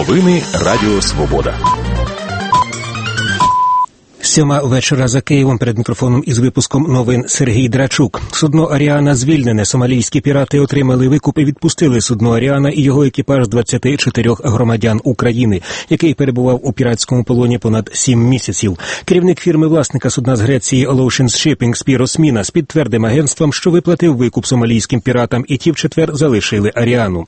Новини Радіо Свобода. 7:00 вечора за Києвом. Перед мікрофоном із випуском новин Сергій Драчук. Судно «Аріана» звільнене. Сомалійські пірати отримали викуп і відпустили судно «Аріана» і його екіпаж 24 громадян України, який перебував у піратському полоні понад 7 місяців. Керівник фірми-власника судна з Греції Ocean Shipping Спірос Мінас підтвердив агентствам, що виплатив викуп сомалійським піратам, і ті в четвер залишили «Аріану».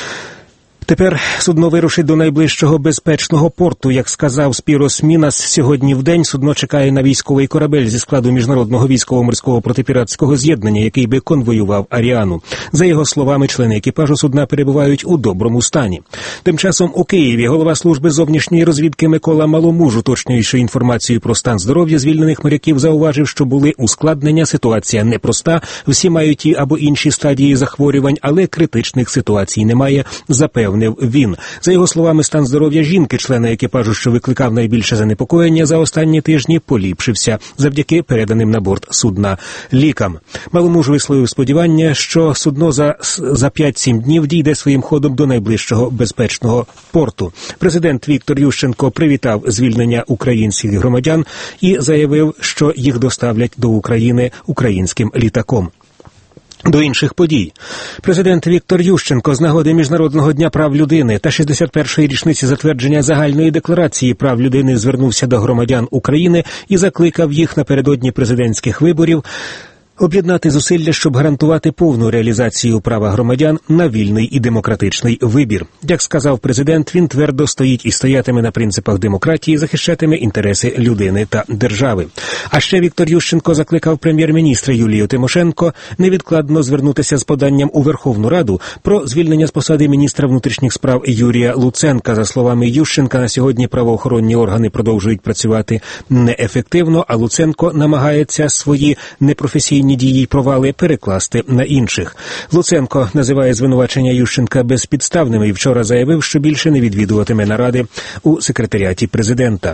Тепер судно вирушить до найближчого безпечного порту. Як сказав Спірос Мінас, сьогодні в день судно чекає на військовий корабель зі складу Міжнародного військово-морського протипіратського з'єднання, який би конвоював «Аріану». За його словами, члени екіпажу судна перебувають у доброму стані. Тим часом у Києві голова служби зовнішньої розвідки Микола Маломуж, уточнюючи інформацію про стан здоров'я звільнених моряків, зауважив, що були ускладнення, ситуація непроста, всі мають ті або інші стадії захворювань, але критичних ситуацій немає, запевнив він. За його словами, стан здоров'я жінки, члена екіпажу, що викликав найбільше занепокоєння за останні тижні, поліпшився завдяки переданим на борт судна лікам. Маломуж висловив сподівання, що судно за 5-7 днів дійде своїм ходом до найближчого безпечного порту. Президент Віктор Ющенко привітав звільнення українських громадян і заявив, що їх доставлять до України українським літаком. До інших подій. Президент Віктор Ющенко з нагоди Міжнародного дня прав людини та 61-ї річниці затвердження Загальної декларації прав людини звернувся до громадян України і закликав їх напередодні президентських виборів об'єднати зусилля, щоб гарантувати повну реалізацію права громадян на вільний і демократичний вибір. Як сказав президент, він твердо стоїть і стоятиме на принципах демократії, захищатиме інтереси людини та держави. А ще Віктор Ющенко закликав прем'єр-міністра Юлію Тимошенко невідкладно звернутися з поданням у Верховну Раду про звільнення з посади міністра внутрішніх справ Юрія Луценка. За словами Ющенка, на сьогодні правоохоронні органи продовжують працювати неефективно, а Луценко намагається свої непрофесійні дії й провали перекласти на інших. Луценко називає звинувачення Ющенка безпідставними і вчора заявив, що більше не відвідуватиме наради у секретаріаті президента.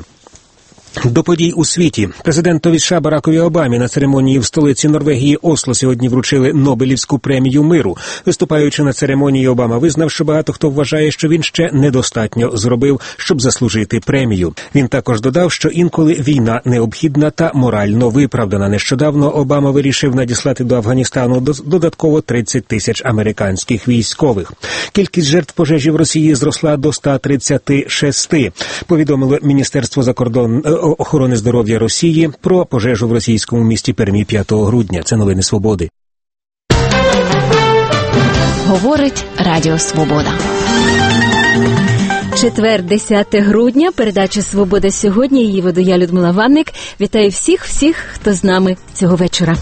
До подій у світі. Президентові США Баракові Обамі на церемонії в столиці Норвегії Осло сьогодні вручили Нобелівську премію миру. Виступаючи на церемонії, Обама визнав, що багато хто вважає, що він ще недостатньо зробив, щоб заслужити премію. Він також додав, що інколи війна необхідна та морально виправдана. Нещодавно Обама вирішив надіслати до Афганістану додатково 30 тисяч американських військових. Кількість жертв пожежі в Росії зросла до 136, повідомило Міністерство охорони здоров'я Росії про пожежу в російському місті Пермі 5 грудня. Це новини Свободи. Говорить Радіо Свобода. Четвер, 10 грудня, передача «Свобода сьогодні». Її веду я, Людмила Ванник. Вітаю всіх, хто з нами цього вечора.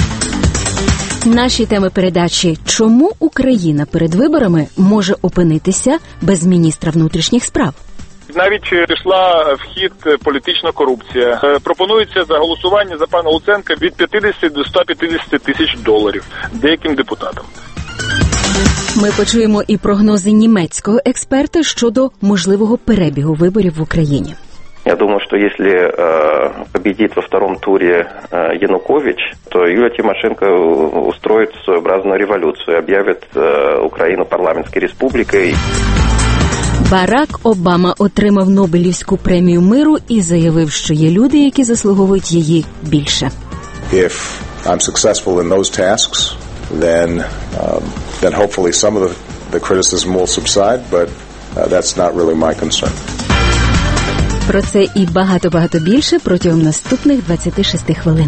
Наші теми передачі: чому Україна перед виборами може опинитися без міністра внутрішніх справ? Навіть пішла в хід політична корупція. Пропонується за голосування за пана Луценка від 50 до 150 тисяч доларів деяким депутатам. Ми почуємо і прогнози німецького експерта щодо можливого перебігу виборів в Україні. Я думаю, что если победит во втором туре Янукович, то Юлия Тимошенко устроит своеобразную революцию, объявит Украину парламентской республикой. Барак Обама отримав Нобелівську премію миру і заявив, що є люди, які заслуговують її більше. If I'm successful in those tasks, then hopefully some of the criticism will subside, but that's not really my concern. Про це і багато більше протягом наступних 26 хвилин.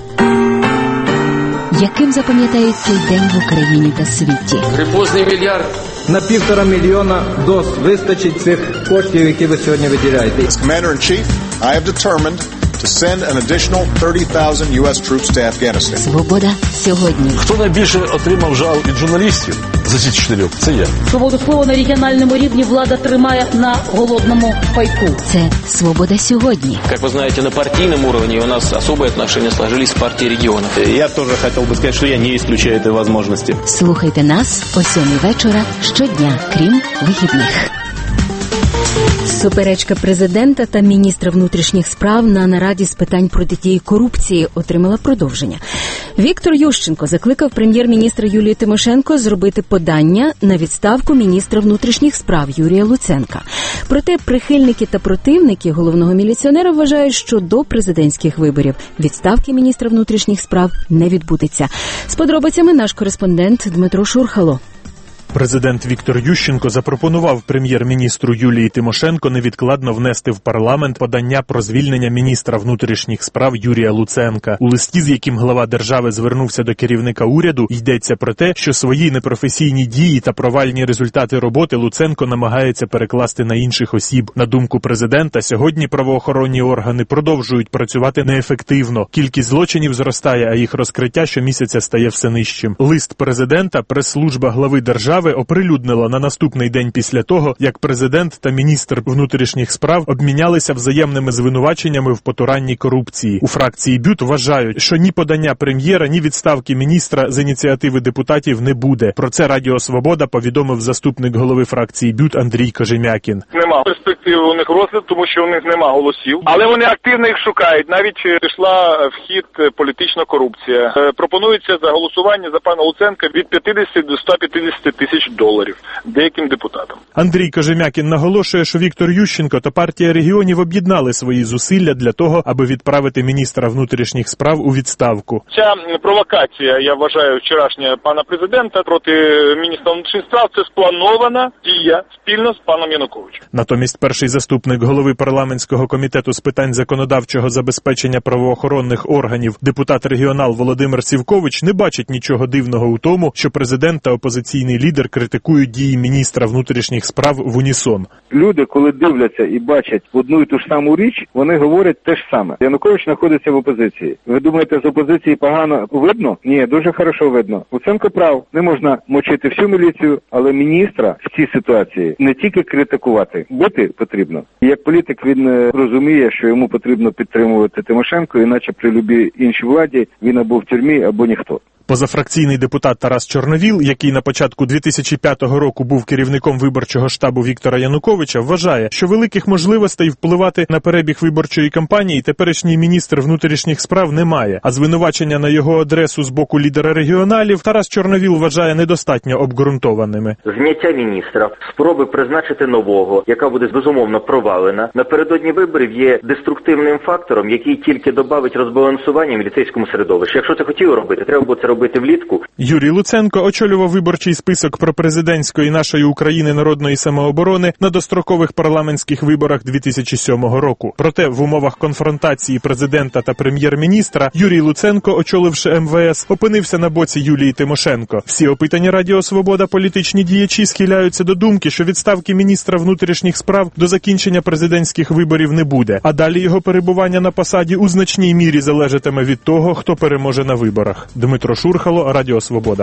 Яким запам'ятають цей день в Україні та світі? Грипозний мільярд. На 1,5 мільйона доз вистачить цих коштів, які ви сьогодні виділяєте. As Commander-in-Chief, I have determined to send an additional 30,000 US troops to Afghanistan. Свобода сьогодні. Хто найбільше отримав жал від журналістів за ці 4 роки? Це я. Свободу слова на регіональному рівні влада тримає на голодному пайку. Це «Свобода сьогодні». Как вы знаете, на партийном уровне у нас особые отношения сложились с партией регионов. Я тоже хотел бы сказать, что я не исключаю этой возможности. Слухайте нас о 7:00 вечора щодня, крім вихідних. Суперечка президента та міністра внутрішніх справ на нараді з питань протидії корупції отримала продовження. Віктор Ющенко закликав прем'єр-міністра Юлію Тимошенко зробити подання на відставку міністра внутрішніх справ Юрія Луценка. Проте прихильники та противники головного міліціонера вважають, що до президентських виборів відставки міністра внутрішніх справ не відбудеться. З подробицями наш кореспондент Дмитро Шурхало. Президент Віктор Ющенко запропонував прем'єр-міністру Юлії Тимошенко невідкладно внести в парламент подання про звільнення міністра внутрішніх справ Юрія Луценка. У листі, з яким глава держави звернувся до керівника уряду, йдеться про те, що свої непрофесійні дії та провальні результати роботи Луценко намагається перекласти на інших осіб. На думку президента, сьогодні правоохоронні органи продовжують працювати неефективно. Кількість злочинів зростає, а їх розкриття щомісяця стає все нижчим. Лист президента прес-служба глави держави оприлюднила на наступний день після того, як президент та міністр внутрішніх справ обмінялися взаємними звинуваченнями в потуранній корупції. У фракції БЮТ вважають, що ні подання прем'єра, ні відставки міністра з ініціативи депутатів не буде. Про це Радіо Свобода повідомив заступник голови фракції БЮТ Андрій Кожем'якін. Нема перспективи у них розгляду, тому що у них нема голосів, але вони активно їх шукають. Навіть пішла в хід політична корупція. Пропонується за голосування за пана Луценка від 50 до 150 тисяч доларів деяким депутатам. Андрій Кожем'якін наголошує, що Віктор Ющенко та партія регіонів об'єднали свої зусилля для того, аби відправити міністра внутрішніх справ у відставку. Ця провокація, я вважаю, вчорашня пана президента проти міністра внутрішніх справ – це спланована дія спільно з паном Януковичем. Натомість перший заступник голови парламентського комітету з питань законодавчого забезпечення правоохоронних органів, депутат-регіонал Володимир Сівкович, не бачить нічого дивного у тому, що президент та опозиційний лідер критикують дії міністра внутрішніх справ в унісон. Люди, коли дивляться і бачать одну і ту ж саму річ, вони говорять те ж саме. Янукович знаходиться в опозиції. Ви думаєте, з опозиції погано видно? Ні, дуже хорошо видно. Луценко прав. Не можна мочити всю міліцію, але міністра в цій ситуації не тільки критикувати, бити потрібно. І як політик він розуміє, що йому потрібно підтримувати Тимошенко, іначе при любій іншій владі він або в тюрмі, або ніхто. Позафракційний депутат Тарас Чорновіл, який на початку 2005 року був керівником виборчого штабу Віктора Януковича, вважає, що великих можливостей впливати на перебіг виборчої кампанії теперішній міністр внутрішніх справ не має, а звинувачення на його адресу з боку лідера регіоналів Тарас Чорновіл вважає недостатньо обґрунтованими. Зняття міністра, спроби призначити нового, яка буде безумовно провалена, напередодні виборів є деструктивним фактором, який тільки добавить розбалансування в міліцейському середовищі. Якщо це хотіли робити, треба було це робити влітку. Юрій Луценко очолював виборчий список пропрезидентської нашої України народної самооборони на дострокових парламентських виборах 2007 року. Проте в умовах конфронтації президента та прем'єр-міністра Юрій Луценко, очоливши МВС, опинився на боці Юлії Тимошенко. Всі опитані Радіо Свобода політичні діячі схиляються до думки, що відставки міністра внутрішніх справ до закінчення президентських виборів не буде, а далі його перебування на посаді у значній мірі залежатиме від того, хто переможе на виборах. Дмитро Шурхало, Радіо Свобода.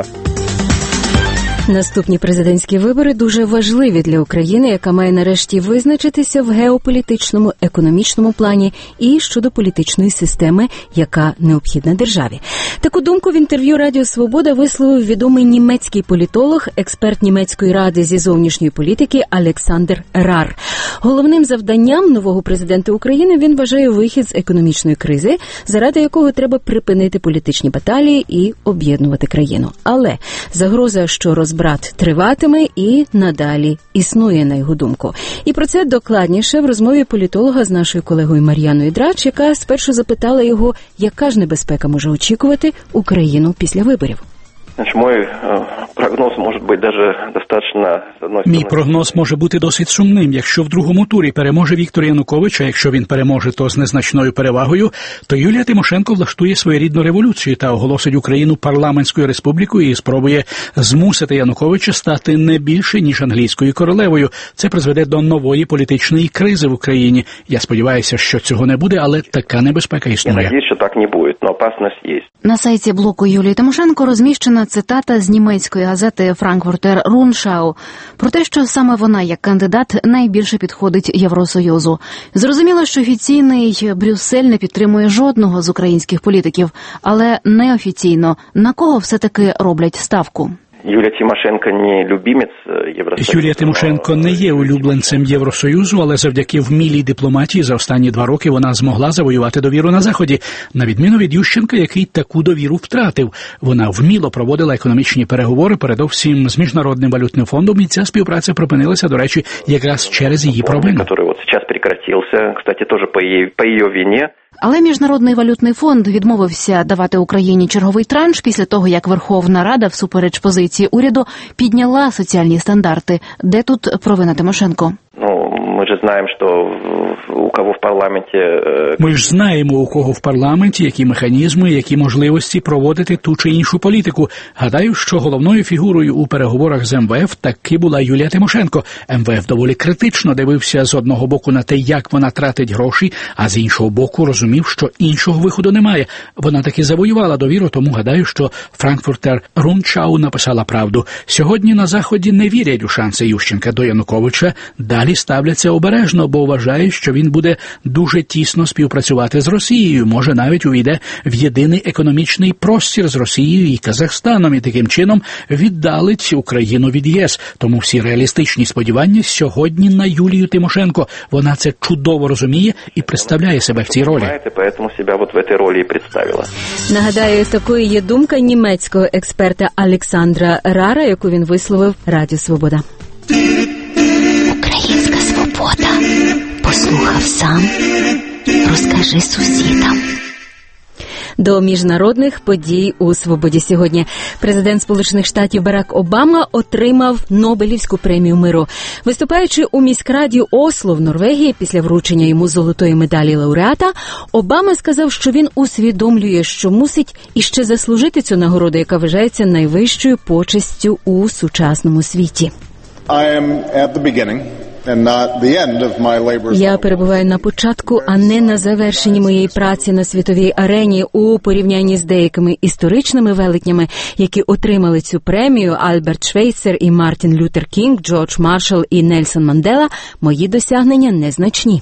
Наступні президентські вибори дуже важливі для України, яка має нарешті визначитися в геополітичному, економічному плані і щодо політичної системи, яка необхідна державі. Таку думку в інтерв'ю Радіо Свобода висловив відомий німецький політолог, експерт Німецької ради зі зовнішньої політики Олександр Рар. Головним завданням нового президента України він вважає вихід з економічної кризи, заради якого треба припинити політичні баталії і об'єднувати країну. Але загроза, що розбрат триватиме і надалі існує, на його думку. І про це докладніше в розмові політолога з нашою колегою Мар'яною Драч, яка спершу запитала його, яка ж небезпека може очікувати Україну після виборів. Мой прогноз може бути даже достатньо... Мій прогноз може бути досить сумним. Якщо в другому турі переможе Віктор Янукович, а якщо він переможе, то з незначною перевагою, то Юлія Тимошенко влаштує своєрідну революцію та оголосить Україну парламентською республікою і спробує змусити Януковича стати не більше, ніж англійською королевою. Це призведе до нової політичної кризи в Україні. Я сподіваюся, що цього не буде, але така небезпека існує. Я надіюсь, що так не буде, але опасність є. На сайті блоку Юлії Тимошенко розміщена цитата з німецької газети «Франкфуртер Рundschau» про те, що саме вона, як кандидат, найбільше підходить Євросоюзу. Зрозуміло, що офіційний Брюссель не підтримує жодного з українських політиків, але неофіційно на кого все-таки роблять ставку? Юлія Тимошенко не любимець Євросоюзу. Юлія Тимошенко не є улюбленцем Євросоюзу, але завдяки вмілій дипломатії за останні 2 роки вона змогла завоювати довіру на Заході, на відміну від Ющенка, який таку довіру втратив. Вона вміло проводила економічні переговори, передовсім з Міжнародним валютним фондом, і ця співпраця припинилася, до речі, якраз через її провину. Який от зараз прекратився, кстати, теж по її вині. Але Міжнародний валютний фонд відмовився давати Україні черговий транш після того, як Верховна Рада, всупереч позиції уряду, підняла соціальні стандарти. Де тут провина Тимошенко? Ми ж знаємо, що у кого в парламенті... Ми ж знаємо, у кого в парламенті, які механізми, які можливості проводити ту чи іншу політику. Гадаю, що головною фігурою у переговорах з МВФ таки була Юлія Тимошенко. МВФ доволі критично дивився з одного боку на те, як вона тратить гроші, а з іншого боку розумів, що іншого виходу немає. Вона таки завоювала довіру, тому гадаю, що Франкфуртер Руншау написала правду. Сьогодні на Заході не вірять у шанси Ющенка до Януковича, далі ставляться обережно, бо вважають, що він буде дуже тісно співпрацювати з Росією, може навіть увійде в єдиний економічний простір з Росією і Казахстаном, і таким чином віддалить Україну від ЄС. Тому всі реалістичні сподівання сьогодні на Юлію Тимошенко. Вона це чудово розуміє і представляє себе в цій ролі. Тому себе от в цій ролі і представила. Нагадаю, такою є думка німецького експерта Олександра Рара, яку він висловив Радіо Свобода. Українська свобода. Послухав сам, розкажи сусідам. До міжнародних подій у «Свободі» сьогодні. Президент Сполучених Штатів Барак Обама отримав Нобелівську премію миру. Виступаючи у міськраді Осло в Норвегії після вручення йому золотої медалі лауреата, Обама сказав, що він усвідомлює, що мусить іще заслужити цю нагороду, яка вважається найвищою почестю у сучасному світі. Я перебуваю на початку, а не на завершенні моєї праці на світовій арені у порівнянні з деякими історичними велетнями, які отримали цю премію: Альберт Швейцер і Мартін Лютер Кінг, Джордж Маршалл і Нельсон Мандела. Мої досягнення незначні.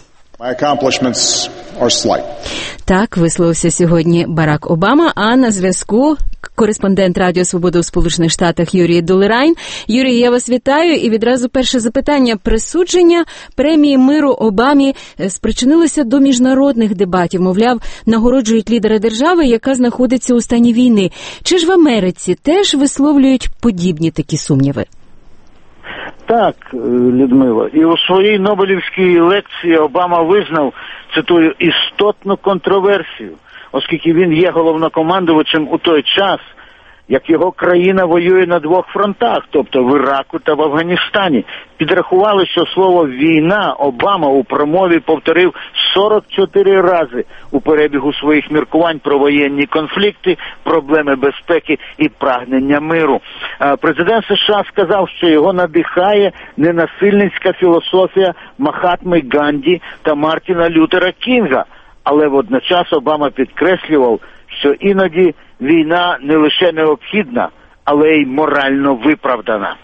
Так висловився сьогодні Барак Обама, а на зв'язку кореспондент Радіо Свобода у Сполучених Штатах Юрій Долерайн. Юрій, я вас вітаю, і відразу перше запитання. Присудження премії миру Обамі спричинилося до міжнародних дебатів. Мовляв, нагороджують лідера держави, яка знаходиться у стані війни. Чи ж в Америці теж висловлюють подібні такі сумніви? Так, Людмила. І у своїй Нобелівській лекції Обама визнав, цитую, істотну контроверсію, оскільки він є головнокомандувачем у той час, як його країна воює на 2 фронтах, тобто в Іраку та в Афганістані. Підрахували, що слово «війна» Обама у промові повторив 44 рази у перебігу своїх міркувань про воєнні конфлікти, проблеми безпеки і прагнення миру. Президент США сказав, що його надихає ненасильницька філософія Махатми Ганді та Мартіна Лютера Кінга, але водночас Обама підкреслював, що іноді війна не лише необхідна, але й морально виправдана.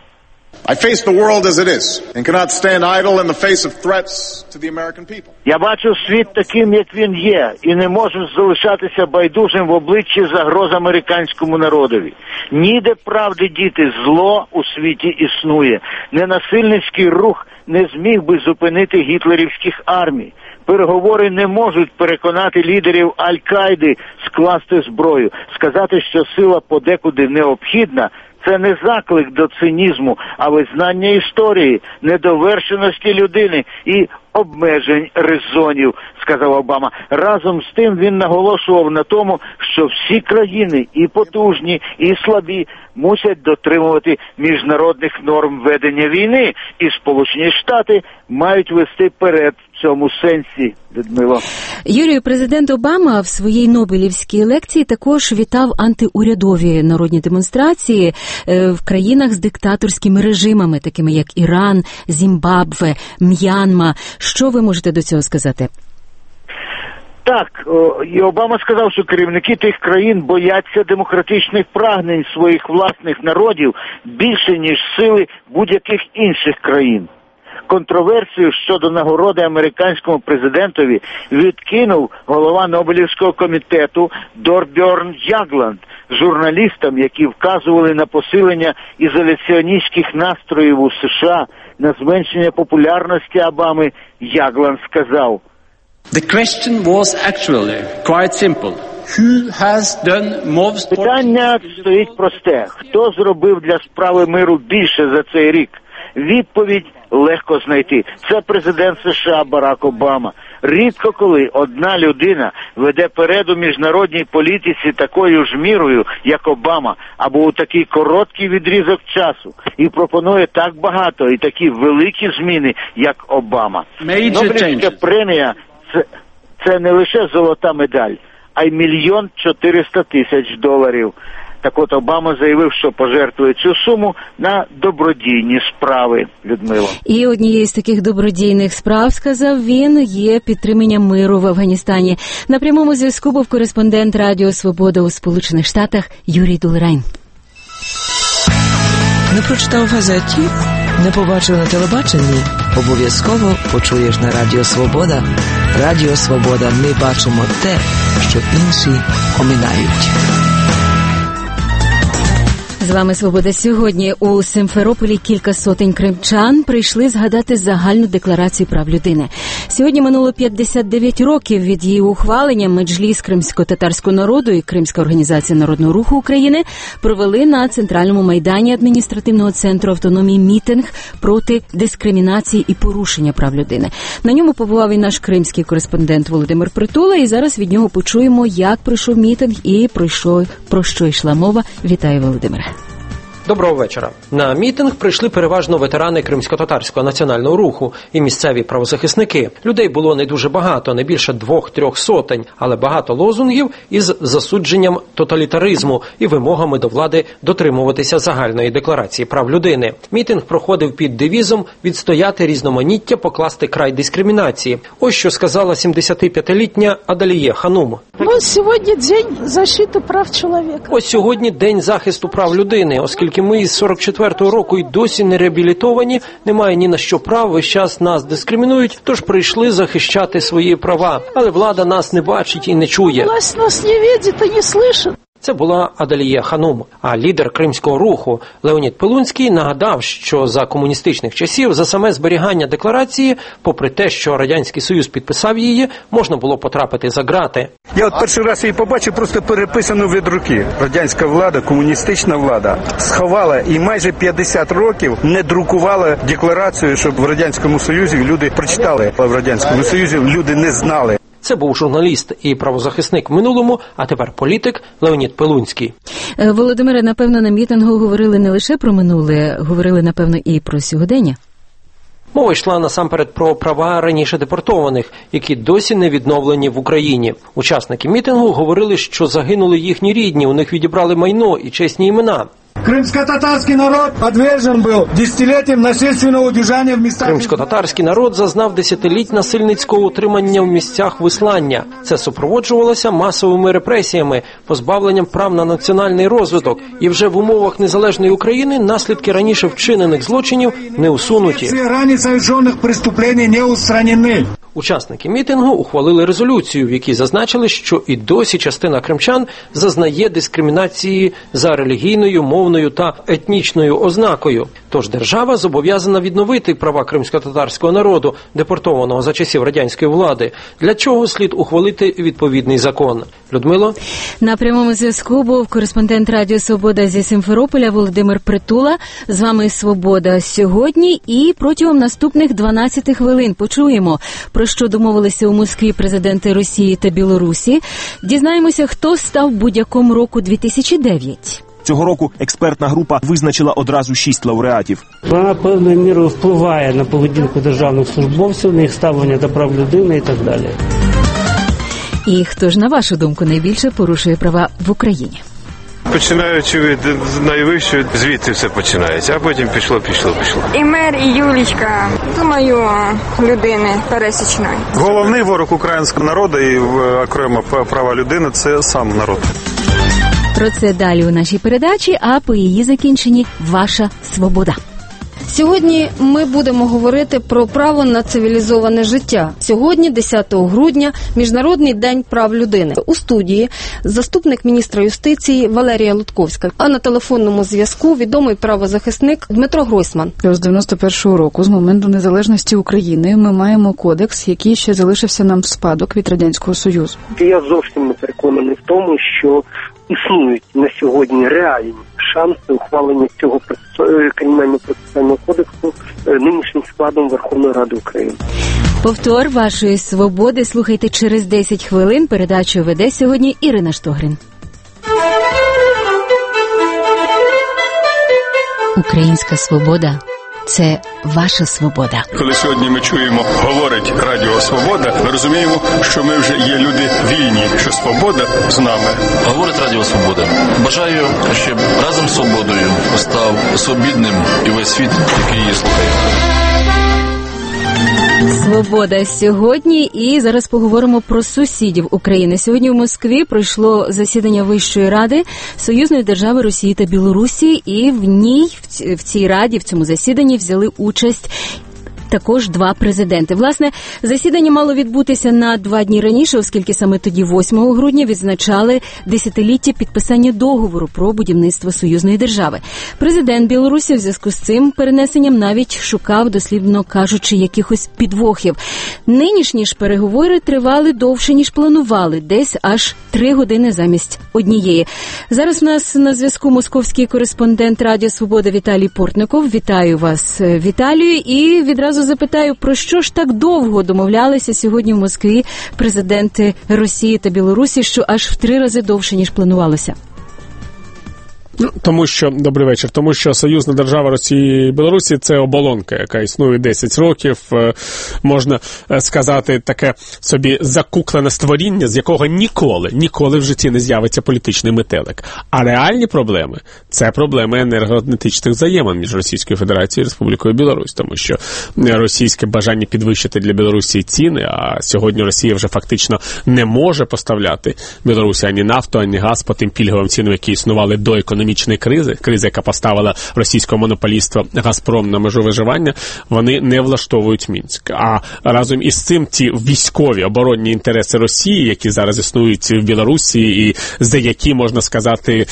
Я бачу світ таким, як він є, і не можу залишатися байдужим в обличчі загроз американському народові. Ніде правди діти, зло у світі існує. Ненасильницький рух не зміг би зупинити гітлерівських армій. Переговори не можуть переконати лідерів Аль-Каїди скласти зброю. Сказати, що сила подекуди необхідна, це не заклик до цинізму, а визнання історії, недовершеності людини і обмежень резонів, сказав Обама. Разом з тим він наголошував на тому, що всі країни, і потужні, і слабі, мусять дотримувати міжнародних норм ведення війни, і Сполучені Штати мають вести перед в цьому сенсі, Людмила. Юрію, президент Обама в своїй Нобелівській лекції також вітав антиурядові народні демонстрації в країнах з диктаторськими режимами, такими як Іран, Зімбабве, М'янма. Що ви можете до цього сказати? Так, і Обама сказав, що керівники тих країн бояться демократичних прагнень своїх власних народів більше, ніж сили будь-яких інших країн. Контроверсію щодо нагороди американському президентові відкинув голова Нобелівського комітету Торбьорн Ягланд. Журналістам, які вказували на посилення ізоляціоністських настроїв у США, на зменшення популярності Обами, Ягланд сказав: The question was actually quite simple. Who has done most? Питання стоїть просте. Хто зробив для справи миру більше за цей рік? Відповідь легко знайти. Це президент США Барак Обама. Рідко коли одна людина веде перед у міжнародній політиці такою ж мірою, як Обама, або у такий короткий відрізок часу, і пропонує так багато і такі великі зміни, як Обама. Нобелівська премія – це не лише золота медаль, а й $1 400 000. Так от Обама заявив, що пожертвує цю суму на добродійні справи, Людмила. І однією з таких добродійних справ, сказав він, є підтримання миру в Афганістані. На прямому зв'язку був кореспондент Радіо Свобода у Сполучених Штатах Юрій Дулерайн. Не прочитав в газеті, не побачив на телебаченні? Обов'язково почуєш на Радіо Свобода. Радіо Свобода. Ми бачимо те, що інші оминають. З вами «Свобода» сьогодні. У Симферополі кілька сотень кримчан прийшли згадати загальну декларацію прав людини. Сьогодні минуло 59 років від її ухвалення. Меджліс кримсько-татарського народу і Кримська організація Народного руху України провели на центральному майдані адміністративного центру автономії мітинг проти дискримінації і порушення прав людини. На ньому побував і наш кримський кореспондент Володимир Притула, і зараз від нього почуємо, як пройшов мітинг і про що йшла мова. Вітаю, Володимире. Доброго вечора. На мітинг прийшли переважно ветерани Кримсько-татарського національного руху і місцеві правозахисники. Людей було не дуже багато, не більше 2-3 сотень, але багато лозунгів із засудженням тоталітаризму і вимогами до влади дотримуватися загальної декларації прав людини. Мітинг проходив під девізом «Відстояти різноманіття, покласти край дискримінації». Ось що сказала 75-літня Адаліє Ханум. Ось сьогодні день захисту прав чоловіка. Ось сьогодні день захисту прав людини, оскільки ми із 44-го року й досі не реабілітовані, немає ні на що прав, весь час нас дискримінують, тож прийшли захищати свої права. Але влада нас не бачить і не чує. Власть нас не бачить і не слышить. Це була Адаліє Ханум. А лідер Кримського руху Леонід Пилунський нагадав, що за комуністичних часів за саме зберігання декларації, попри те, що Радянський Союз підписав її, можна було потрапити за ґрати. Я от перший раз її побачив, просто переписану від руки. Радянська влада, комуністична влада сховала і майже 50 років не друкувала декларацію, щоб в Радянському Союзі люди прочитали. А в Радянському Союзі люди не знали. Це був журналіст і правозахисник в минулому, а тепер політик Леонід Пилунський. Володимире, напевно, на мітингу говорили не лише про минуле, говорили, напевно, і про сьогодення? Мова йшла насамперед про права раніше депортованих, які досі не відновлені в Україні. Учасники мітингу говорили, що загинули їхні рідні, у них відібрали майно і чесні імена. Кримсько-татарський народ подвержен був десятиліттям насильственного удержання в містах. Кримсько-татарський народ зазнав десятиліть насильницького утримання в місцях вислання. Це супроводжувалося масовими репресіями, позбавленням прав на національний розвиток. І вже в умовах незалежної України наслідки раніше вчинених злочинів не усунуті. Рані совершених преступлень не устранені. Учасники мітингу ухвалили резолюцію, в якій зазначили, що і досі частина кримчан зазнає дискримінації за релігійною, мовною та етнічною ознакою. Тож держава зобов'язана відновити права кримсько-татарського народу, депортованого за часів радянської влади. Для чого слід ухвалити відповідний закон? Людмило? На прямому зв'язку був кореспондент Радіо Свобода зі Симферополя Володимир Притула. З вами «Свобода» сьогодні і протягом наступних 12 хвилин почуємо, про що домовилися у Москві президенти Росії та Білорусі. Дізнаємося, хто став будь-яком року 2009. Цього року експертна група визначила одразу 6 лауреатів. Вона певною мірою впливає на поведінку державних службовців, на їх ставлення до прав людини і так далі. І хто ж, на вашу думку, найбільше порушує права в Україні? Починаючи від найвищої, звідти все починається, а потім пішло. І мер, і Юлічка, думаю, людини пересічної. Головний ворог українського народу і окремо права людини – це сам народ. Про це далі у нашій передачі, а по її закінченні «Ваша свобода». Сьогодні ми будемо говорити про право на цивілізоване життя. Сьогодні, 10 грудня, Міжнародний день прав людини. У студії заступник міністра юстиції Валерія Лутковська. А на телефонному зв'язку відомий правозахисник Дмитро Гройсман. З 91-го року, з моменту незалежності України, ми маємо кодекс, який ще залишився нам в спадок від Радянського Союзу. Я зовсім не переконаний в тому, що існують на сьогодні реальні шанси ухвалення цього кримінально-процесуального кодексу нинішнім складом Верховної Ради України. Повтор вашої свободи слухайте через 10 хвилин. Передачу веде сьогодні Ірина Штогрин. Українська свобода – це ваша свобода. Коли сьогодні ми чуємо, говорить Радіо Свобода, ми розуміємо, що ми вже є люди вільні, що свобода з нами. Говорить Радіо Свобода. Бажаю, щоб разом з свободою став свобідним і весь світ, який її слухає. Свобода сьогодні, і зараз поговоримо про сусідів України. Сьогодні в Москві пройшло засідання Вищої ради союзної держави Росії та Білорусі, і в цій раді, в цьому засіданні взяли участь також два президенти. Власне, засідання мало відбутися на 2 дні раніше, оскільки саме тоді, 8 грудня, відзначали десятиліття підписання договору про будівництво союзної держави. Президент Білорусі в зв'язку з цим перенесенням навіть шукав, дослівно кажучи, якихось підвохів. Нинішні ж переговори тривали довше, ніж планували, десь аж 3 години замість однієї. Зараз у нас на зв'язку московський кореспондент Радіо Свобода Віталій Портников. Вітаю вас, Віталію, і відразу запитаю, про що ж так довго домовлялися сьогодні в Москві президенти Росії та Білорусі, що аж в 3 рази довше, ніж планувалося? Добрий вечір, тому що союзна держава Росії і Білорусі – це оболонка, яка існує 10 років, можна сказати, таке собі закуклене створіння, з якого ніколи в житті не з'явиться політичний метелик. А реальні проблеми – це проблеми енергоенергетичних взаємин між Російською Федерацією і Республікою Білорусь, тому що російське бажання підвищити для Білорусі ціни, а сьогодні Росія вже фактично не може поставляти Білорусі ані нафту, ані газ по тим пільговим цінам, які існували до економічної кризи, яка поставила російського монополіста «Газпром» на межу виживання, вони не влаштовують Мінськ. А разом із цим ті військові оборонні інтереси Росії, які зараз існують в Білорусі і за які, можна сказати,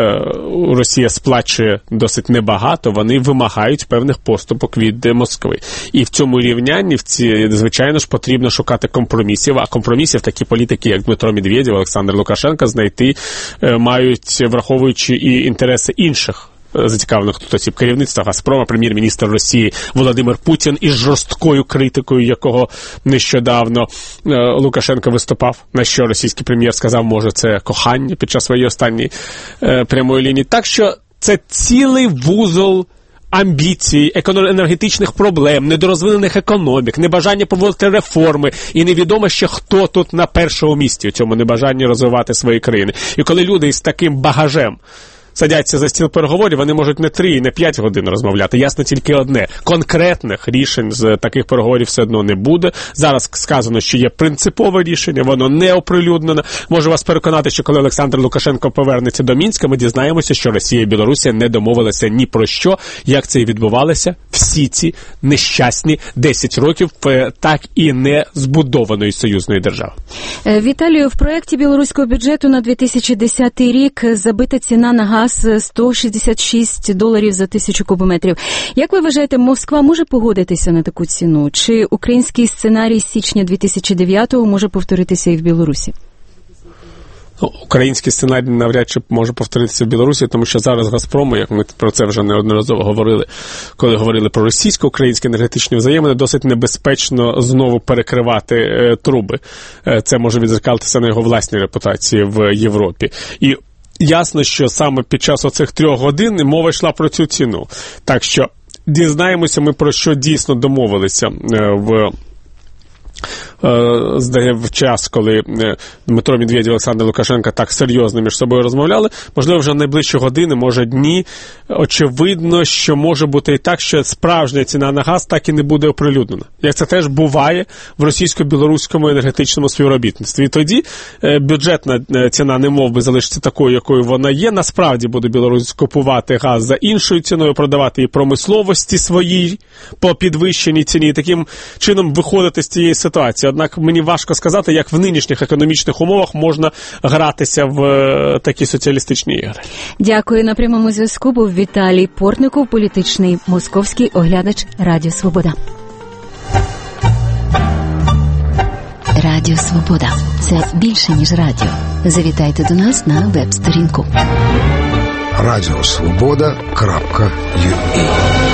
Росія сплачує досить небагато, вони вимагають певних поступок від Москви. І в цьому рівнянні, звичайно ж, потрібно шукати компромісів, а компромісів такі політики, як Дмитро Медведєв, Олександр Лукашенко, знайти мають, враховуючи і інтереси інших зацікавлених тут осіб керівництва «Газпрома», прем'єр-міністр Росії Володимир Путін із жорсткою критикою, якого нещодавно Лукашенко виступав, на що російський прем'єр сказав, може, це кохання під час своєї останньої прямої лінії. Так що це цілий вузол амбіцій, енергетичних проблем, недорозвинених економік, небажання проводити реформи, і невідомо ще, хто тут на першому місці у цьому небажанні розвивати свої країни. І коли люди із таким багажем садяться за стіл переговорів, вони можуть не 3 і не 5 годин розмовляти. Ясно тільки одне. Конкретних рішень з таких переговорів все одно не буде. Зараз сказано, що є принципове рішення, воно не оприлюднено. Можу вас переконати, що коли Олександр Лукашенко повернеться до Мінська, ми дізнаємося, що Росія і Білорусія не домовилися ні про що, як це і відбувалося всі ці нещасні 10 років так і не збудованої союзної держави. Віталію, в проєкті білоруського бюджету на 2010 рік забита ціна на газ $166 за 1000 кубометрів. Як ви вважаєте, Москва може погодитися на таку ціну? Чи український сценарій з січня 2009-го може повторитися і в Білорусі? Український сценарій навряд чи може повторитися в Білорусі, тому що зараз «Газпрому», як ми про це вже неодноразово говорили, коли говорили про російсько-українські енергетичні взаємини, досить небезпечно знову перекривати труби. Це може відзеркалитися на його власній репутації в Європі. І ясно, що саме під час оцих 3 годин мова йшла про цю ціну. Так що дізнаємося ми, про що дійсно домовилися в час, коли Дмитро Медведєв і Олександр Лукашенко так серйозно між собою розмовляли. Можливо, вже в найближчі години, може дні, очевидно, що може бути і так, що справжня ціна на газ так і не буде оприлюднена. Як це теж буває в російсько-білоруському енергетичному співробітництві. І тоді бюджетна ціна немов би залишиться такою, якою вона є. Насправді буде Білорусь купувати газ за іншою ціною, продавати і промисловості своїй по підвищеній ціні. І таким чином виходити з цієї ситуації. Однак мені важко сказати, як в нинішніх економічних умовах можна гратися в такі соціалістичні ігри. Дякую. На прямому зв'язку був Віталій Портников, політичний московський оглядач Радіо Свобода. Радіо Свобода – це більше, ніж радіо. Завітайте до нас на веб-сторінку. Радіосвобода.ua.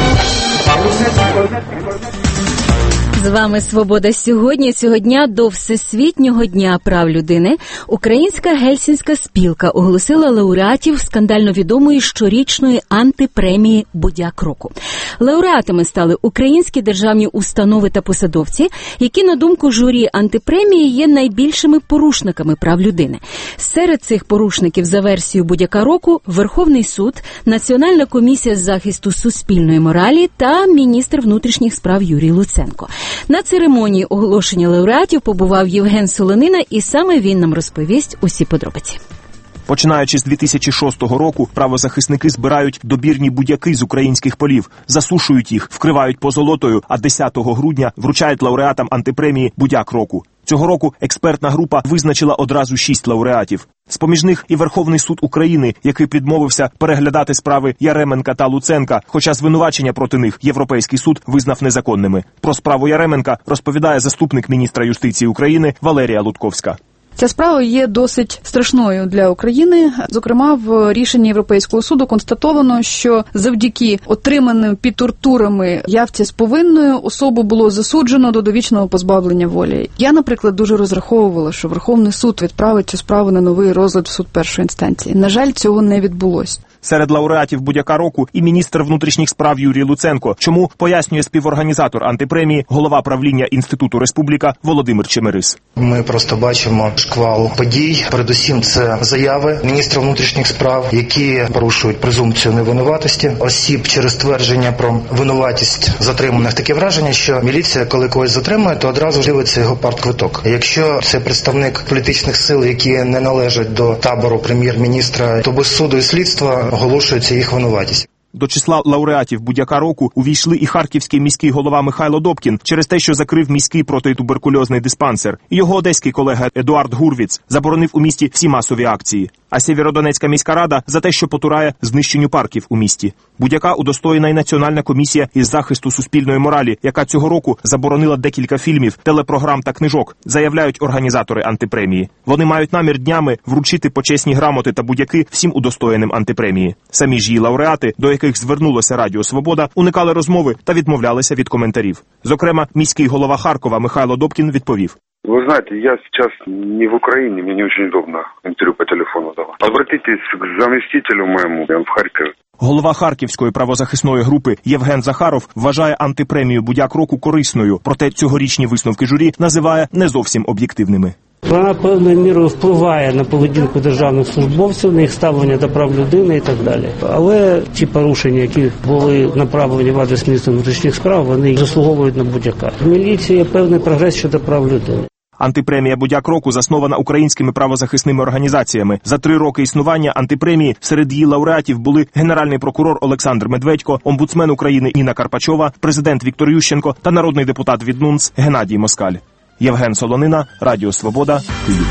З вами «Свобода сьогодні». Цього дня до Всесвітнього дня прав людини Українська Гельсінська спілка оголосила лауреатів скандально відомої щорічної антипремії «Будяк року». Лауреатами стали українські державні установи та посадовці, які, на думку журі антипремії, є найбільшими порушниками прав людини. Серед цих порушників за версією «Будяка року» Верховний суд, Національна комісія з захисту суспільної моралі та міністр внутрішніх справ Юрій Луценко. На церемонії оголошення лауреатів побував Євген Солонина, і саме він нам розповість усі подробиці. Починаючи з 2006 року, правозахисники збирають добірні будяки з українських полів, засушують їх, вкривають позолотою, а 10 грудня вручають лауреатам антипремії «Будяк року». Цього року експертна група визначила одразу 6 лауреатів. З-поміж них і Верховний суд України, який відмовився переглядати справи Яременка та Луценка, хоча звинувачення проти них Європейський суд визнав незаконними. Про справу Яременка розповідає заступник міністра юстиції України Валерія Лутковська. Ця справа є досить страшною для України. Зокрема, в рішенні Європейського суду констатовано, що завдяки отриманим під тортурами явці з повинною особу було засуджено до довічного позбавлення волі. Я, наприклад, дуже розраховувала, що Верховний суд відправить цю справу на новий розгляд в суд першої інстанції. На жаль, цього не відбулось. Серед лауреатів «Будяка року» і міністр внутрішніх справ Юрій Луценко. Чому, пояснює співорганізатор антипремії, голова правління Інституту Республіка Володимир Чемерис. Ми просто бачимо шквал подій. Передусім це заяви міністра внутрішніх справ, які порушують презумпцію невинуватості осіб через твердження про винуватість затриманих. Таке враження, що міліція, коли когось затримує, то одразу дивиться його партквиток. Якщо це представник політичних сил, які не належать до табору прем'єр-міністра, то без суду і слідства оголошується їх винуватість. До числа лауреатів «Будяка року» увійшли і харківський міський голова Михайло Добкін через те, що закрив міський протитуберкульозний диспансер. І його одеський колега Едуард Гурвіц заборонив у місті всі масові акції. А Сєвєродонецька міська рада за те, що потурає знищенню парків у місті. Будяка удостоєна й Національна комісія із захисту суспільної моралі, яка цього року заборонила декілька фільмів, телепрограм та книжок, заявляють організатори антипремії. Вони мають намір днями вручити почесні грамоти та будяки всім удостоєним антипремії. Самі ж її лауреати, до яких звернулося Радіо Свобода, уникали розмови та відмовлялися від коментарів. Зокрема, міський голова Харкова Михайло Добкін відповів. Вы знаете, я сейчас не в Украине, мне не очень удобно интервью по телефону давать. Обратитесь к заместителю моему, в Харькове. Голова Харківської правозахисної групи Євген Захаров вважає антипремію «Будяк року» корисною, проте цьогорічні висновки журі називає не зовсім об'єктивними. Вона певною мірою впливає на поведінку державних службовців, на їх ставлення до прав людини і так далі. Але ті порушення, які були направлені в адрес міністра внутрішніх справ, вони заслуговують на будь-яка. В міліції є певний прогрес щодо прав людини. Антипремія «Будяк року» заснована українськими правозахисними організаціями. За 3 роки існування антипремії серед її лауреатів були генеральний прокурор Олександр Медведько, омбудсмен України Ніна Карпачова, президент Віктор Ющенко та народний депутат від НУНС Геннадій Москаль. Євген Солонина, Радіо Свобода, Київ.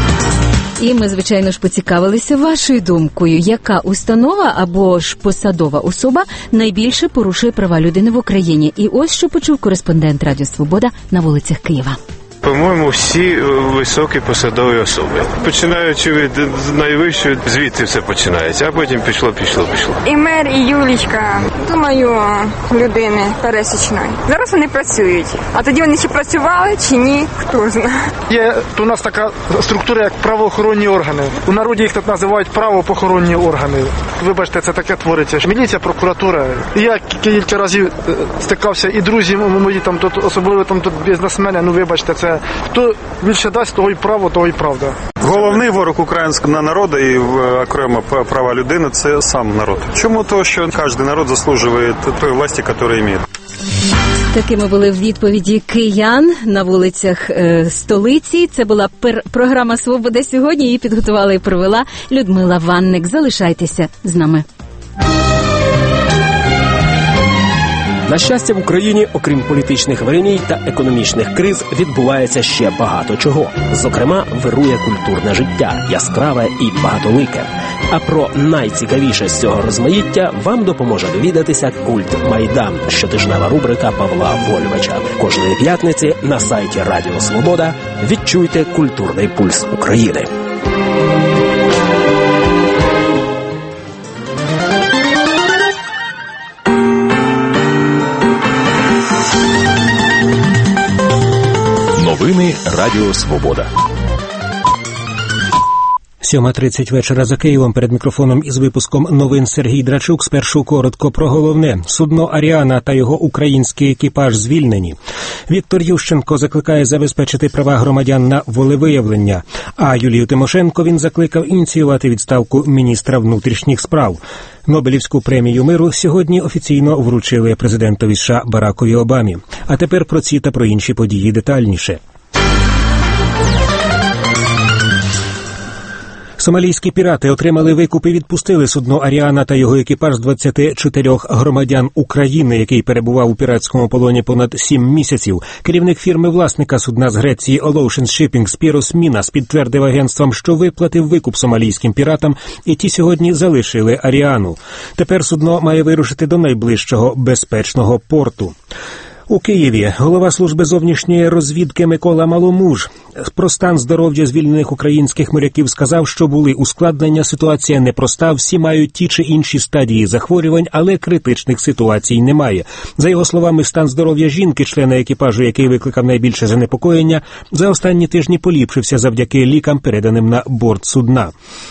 І ми, звичайно ж, поцікавилися вашою думкою, яка установа або ж посадова особа найбільше порушує права людини в Україні. І ось що почув кореспондент Радіо Свобода на вулицях Києва. По-моєму, всі високі посадові особи. Починаючи від найвищої, звідти все починається, а потім пішло. І мер, і Юлічка, думаю, людини пересічної. Зараз вони працюють. А тоді вони чи працювали, чи ні, хто знає. Є у нас така структура, як правоохоронні органи. У народі їх тут називають правоохоронні органи. Вибачте, це таке твориться. Міліція, прокуратура. Я кілька разів стикався, і друзі мої там тут, особливо там тут бізнесмени, вибачте, це питання, хто більше дасть, того і право, того і правда. Головний ворог українського народу і окремо права людини – це сам народ. Чому? Тому що кожен народ заслужує тої власті, яку має. Такими були відповіді киян на вулицях столиці. Це була програма «Свобода сьогодні». Її підготувала і провела Людмила Ванник. Залишайтеся з нами. На щастя, в Україні, окрім політичних вириній та економічних криз, відбувається ще багато чого. Зокрема, вирує культурне життя, яскраве і багатолике. А про найцікавіше з цього розмаїття вам допоможе довідатися «Культ Майдан» – щотижнева рубрика Павла Вольвича. Кожної п'ятниці на сайті Радіо Свобода відчуйте культурний пульс України. Новини Радіо Свобода. 7:30 вечора за Києвом. Перед мікрофоном із випуском новин Сергій Драчук. Спершу коротко про головне. Судно «Аріана» та його український екіпаж звільнені. Віктор Ющенко закликає забезпечити права громадян на волевиявлення. А Юлію Тимошенко він закликав ініціювати відставку міністра внутрішніх справ. Нобелівську премію миру сьогодні офіційно вручили президентові США Баракові Обамі. А тепер про ці та про інші події детальніше. Сомалійські пірати отримали викуп і відпустили судно «Аріана» та його екіпаж з 24 громадян України, який перебував у піратському полоні понад 7 місяців. Керівник фірми-власника судна з Греції Ocean Shipping Спірос Мінас підтвердив агентствам, що виплатив викуп сомалійським піратам, і ті сьогодні залишили «Аріану». Тепер судно має вирушити до найближчого безпечного порту. У Києві голова служби зовнішньої розвідки Микола Маломуж про стан здоров'я звільнених українських моряків сказав, що були ускладнення, ситуація непроста, всі мають ті чи інші стадії захворювань, але критичних ситуацій немає. За його словами, стан здоров'я жінки, члена екіпажу, який викликав найбільше занепокоєння, за останні тижні поліпшився завдяки лікам, переданим на борт судна.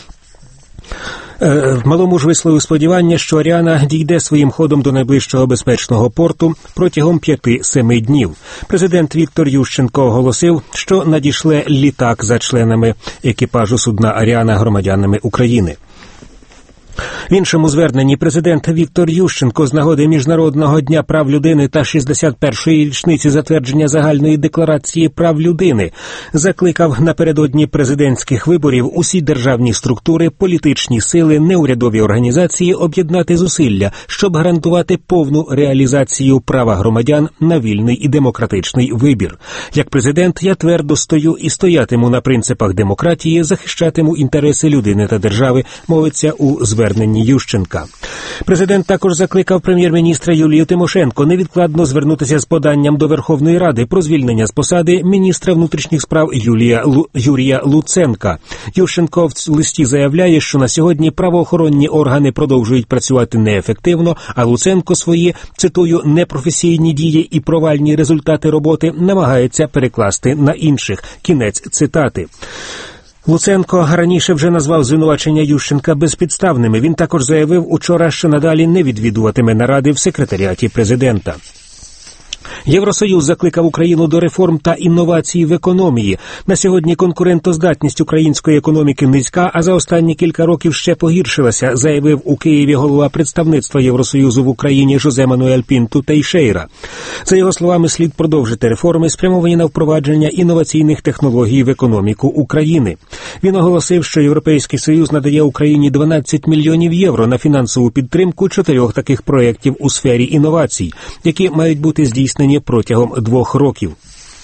Маломуж висловив сподівання, що «Аріана» дійде своїм ходом до найближчого безпечного порту протягом 5-7 днів. Президент Віктор Ющенко оголосив, що надішле літак за членами екіпажу судна «Аріана» громадянами України. В іншому зверненні президент Віктор Ющенко з нагоди Міжнародного дня прав людини та 61-ї річниці затвердження Загальної декларації прав людини закликав напередодні президентських виборів усі державні структури, політичні сили, неурядові організації об'єднати зусилля, щоб гарантувати повну реалізацію права громадян на вільний і демократичний вибір. Як президент я твердо стою і стоятиму на принципах демократії, захищатиму інтереси людини та держави, мовиться у зверненні Ющенка. Президент також закликав прем'єр-міністра Юлію Тимошенко невідкладно звернутися з поданням до Верховної Ради про звільнення з посади міністра внутрішніх справ Юрія Луценка. Ющенко в листі заявляє, що на сьогодні правоохоронні органи продовжують працювати неефективно, а Луценко свої, цитую, непрофесійні дії і провальні результати роботи намагається перекласти на інших. Кінець цитати. Луценко раніше вже назвав звинувачення Ющенка безпідставними. Він також заявив учора, що надалі не відвідуватиме наради в секретаріаті президента. Євросоюз закликав Україну до реформ та інновацій в економії. На сьогодні конкурентоздатність української економіки низька, а за останні кілька років ще погіршилася, заявив у Києві голова представництва Євросоюзу в Україні Жозе Мануель Пінту Тейшейра. За його словами, слід продовжити реформи, спрямовані на впровадження інноваційних технологій в економіку України. Він оголосив, що Європейський Союз надає Україні 12 мільйонів євро на фінансову підтримку 4 таких проєктів у сфері інновацій, які мають бути здійснені протягом 2 років.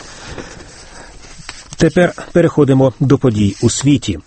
Тепер переходимо до подій у світі.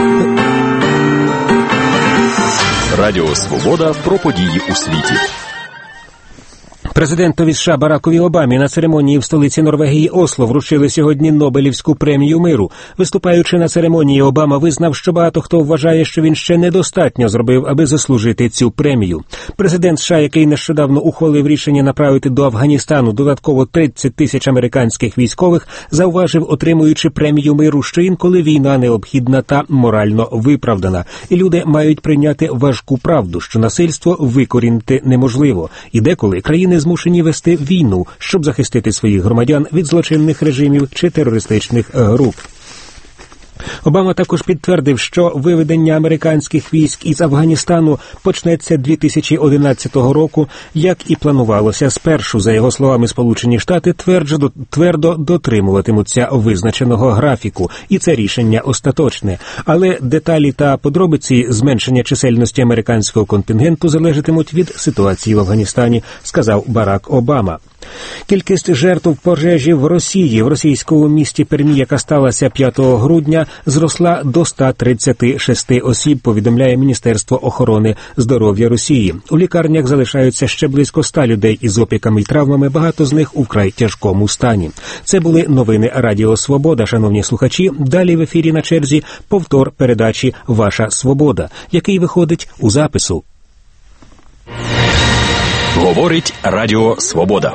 Радіо Свобода про події у світі. Президентові США Баракові Обамі на церемонії в столиці Норвегії Осло вручили сьогодні Нобелівську премію миру. Виступаючи на церемонії, Обама визнав, що багато хто вважає, що він ще недостатньо зробив, аби заслужити цю премію. Президент США, який нещодавно ухвалив рішення направити до Афганістану додатково 30 тисяч американських військових, зауважив, отримуючи премію миру, що інколи війна необхідна та морально виправдана. І люди мають прийняти важку правду, що насильство викорінити неможливо. І деколи країни країни змушені вести війну, щоб захистити своїх громадян від злочинних режимів чи терористичних груп. Обама також підтвердив, що виведення американських військ із Афганістану почнеться 2011 року, як і планувалося спершу. За його словами, Сполучені Штати твердо дотримуватимуться визначеного графіку, і це рішення остаточне. Але деталі та подробиці зменшення чисельності американського контингенту залежатимуть від ситуації в Афганістані, сказав Барак Обама. Кількість жертв пожежі в Росії, в російському місті Пермі, яка сталася 5 грудня, зросла до 136 осіб, повідомляє Міністерство охорони здоров'я Росії. У лікарнях залишаються ще близько 100 людей із опіками й травмами, багато з них у вкрай тяжкому стані. Це були новини Радіо Свобода, шановні слухачі. Далі в ефірі на черзі повтор передачі «Ваша Свобода», який виходить у запису. Говорить Радіо Свобода.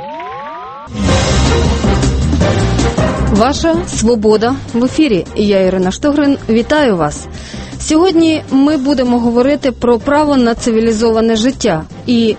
Ваша Свобода в ефірі. І я, Ірина Штогрин, вітаю вас. Сьогодні ми будемо говорити про право на цивілізоване життя. І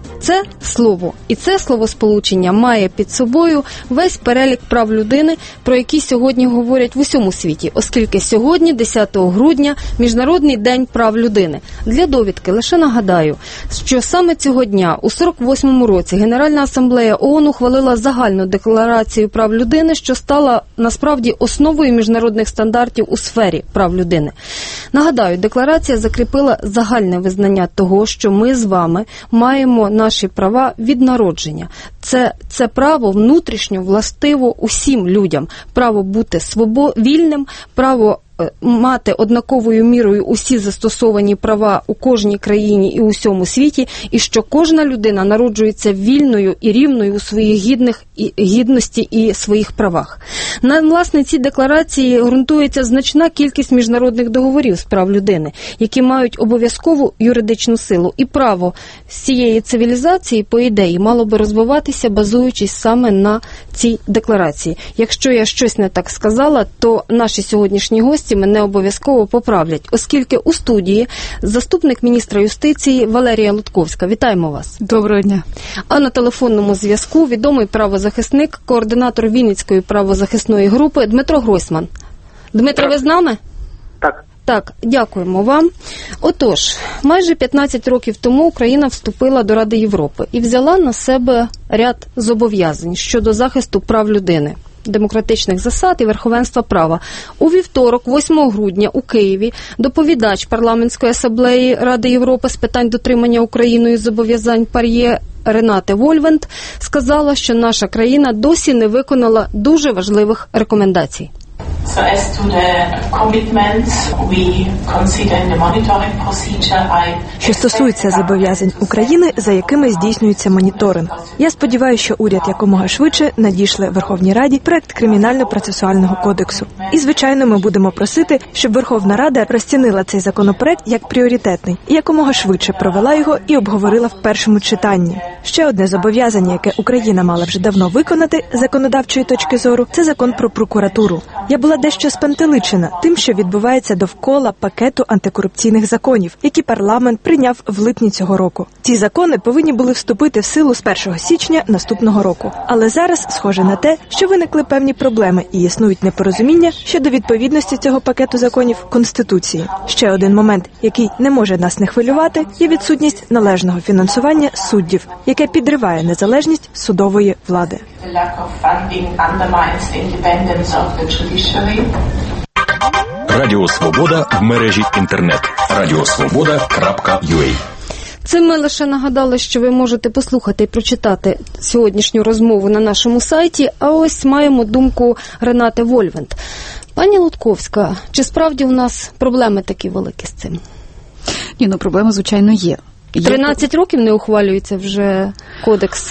це словосполучення має під собою весь перелік прав людини, про які сьогодні говорять в усьому світі, оскільки сьогодні, 10 грудня, Міжнародний день прав людини. Для довідки лише нагадаю, що саме цього дня, у 48-му році, Генеральна асамблея ООН ухвалила загальну декларацію прав людини, що стала насправді основою міжнародних стандартів у сфері прав людини. Нагадаю, декларація закріпила загальне визнання того, що ми з вами маємо наші права від народження. Це право внутрішньо властиво усім людям. Право бути вільним, право мати однаковою мірою усі застосовані права у кожній країні і у всьому світі, і що кожна людина народжується вільною і рівною у своїх гідності і своїх правах. На власне цій декларації ґрунтується значна кількість міжнародних договорів з прав людини, які мають обов'язкову юридичну силу. І право з цієї цивілізації, по ідеї, мало би розвиватися, базуючись саме на цій декларації. Якщо я щось не так сказала, то наші сьогоднішні гості мене обов'язково поправлять, оскільки у студії заступник міністра юстиції Валерія Лутковська. Вітаємо вас. Доброго дня. А на телефонному зв'язку відомий правозахисник, координатор Вінницької правозахисної групи Дмитро Гройсман. Дмитро, ви з нами? Так. Так, дякуємо вам. Отож, майже 15 років тому Україна вступила до Ради Європи і взяла на себе ряд зобов'язань щодо захисту прав людини, демократичних засад і верховенства права. У вівторок, 8 грудня, у Києві, доповідач Парламентської асамблеї Ради Європи з питань дотримання Україною зобов'язань ПАРЄ Ренате Вольвент сказала, що наша країна досі не виконала дуже важливих рекомендацій. Що стосується зобов'язань України, за якими здійснюється моніторинг. Я сподіваюся, що уряд якомога швидше надішле Верховній Раді проект Кримінально-процесуального кодексу. І, звичайно, ми будемо просити, щоб Верховна Рада розцінила цей законопроект як пріоритетний і якомога швидше провела його і обговорила в першому читанні. Ще одне зобов'язання, яке Україна мала вже давно виконати з законодавчої точки зору, це закон про прокуратуру. Я була дещо спантеличена тим, що відбувається довкола пакету антикорупційних законів, які парламент прийняв в липні цього року. Ці закони повинні були вступити в силу з 1 січня наступного року. Але зараз схоже на те, що виникли певні проблеми і існують непорозуміння щодо відповідності цього пакету законів Конституції. Ще один момент, який не може нас не хвилювати, є відсутність належного фінансування суддів, яке підриває незалежність судової влади. Радіо Свобода в мережі інтернет. radiosvoboda.ua. Цим ми лише нагадали, що ви можете послухати і прочитати сьогоднішню розмову на нашому сайті, а ось маємо думку Ренате Вольвент. Пані Лутковська, чи справді у нас проблеми такі великі з цим? Ні, проблеми, звичайно, є. 13 років не ухвалюється вже кодекс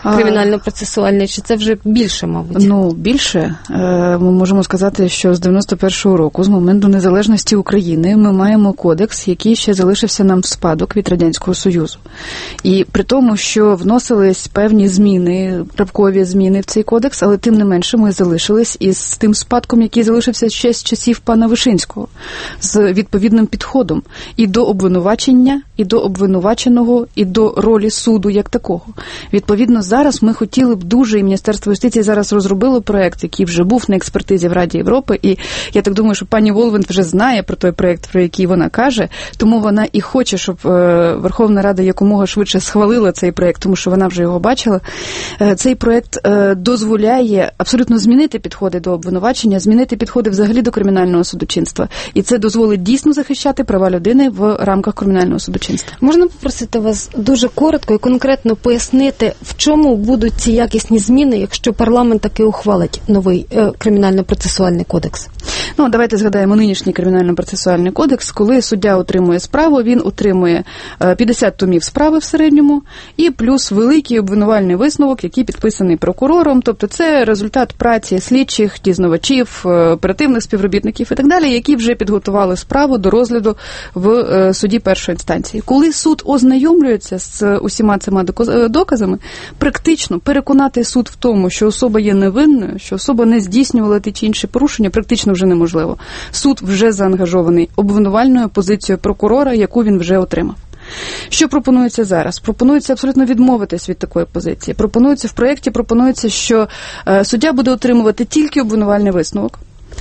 кримінально-процесуальний, чи це вже більше, мабуть? Ну, більше. Ми можемо сказати, що з 91-го року, з моменту незалежності України, ми маємо кодекс, який ще залишився нам в спадок від Радянського Союзу. І при тому, що вносились певні зміни, правкові зміни в цей кодекс, але тим не менше ми залишились із тим спадком, який залишився ще з часів пана Вишинського, з відповідним підходом і до обвинувачення, і до обвинуваченого, і до ролі суду як такого. Відповідно, зараз ми хотіли б дуже, і Міністерство юстиції зараз розробило проект, який вже був на експертизі в Раді Європи, і я так думаю, що пані Волвент вже знає про той проект, про який вона каже, тому вона і хоче, щоб Верховна Рада якомога швидше схвалила цей проект, тому що вона вже його бачила. Цей проект дозволяє абсолютно змінити підходи до обвинувачення, змінити підходи взагалі до кримінального судочинства. І це дозволить дійсно захищати права людини в рамках кримінального судочинства. Можна попросити вас дуже коротко і конкретно пояснити, в чому будуть ці якісні зміни, якщо парламент таки ухвалить новий кримінально-процесуальний кодекс? Ну, давайте згадаємо нинішній кримінально-процесуальний кодекс. Коли суддя отримує справу, він отримує 50 томів справи в середньому і плюс великий обвинувальний висновок, який підписаний прокурором. Тобто це результат праці слідчих, дізнавачів, оперативних співробітників і так далі, які вже підготували справу до розгляду в суді першої інстанції. Коли суд ознайомлюється з усіма цими доказами, практично переконати суд в тому, що особа є невинною, що особа не здійснювала ті чи інші порушення, практично вже неможливо. Суд вже заангажований обвинувальною позицією прокурора, яку він вже отримав. Що пропонується зараз? Пропонується абсолютно відмовитись від такої позиції. В проєкті пропонується, що суддя буде отримувати тільки обвинувальний висновок,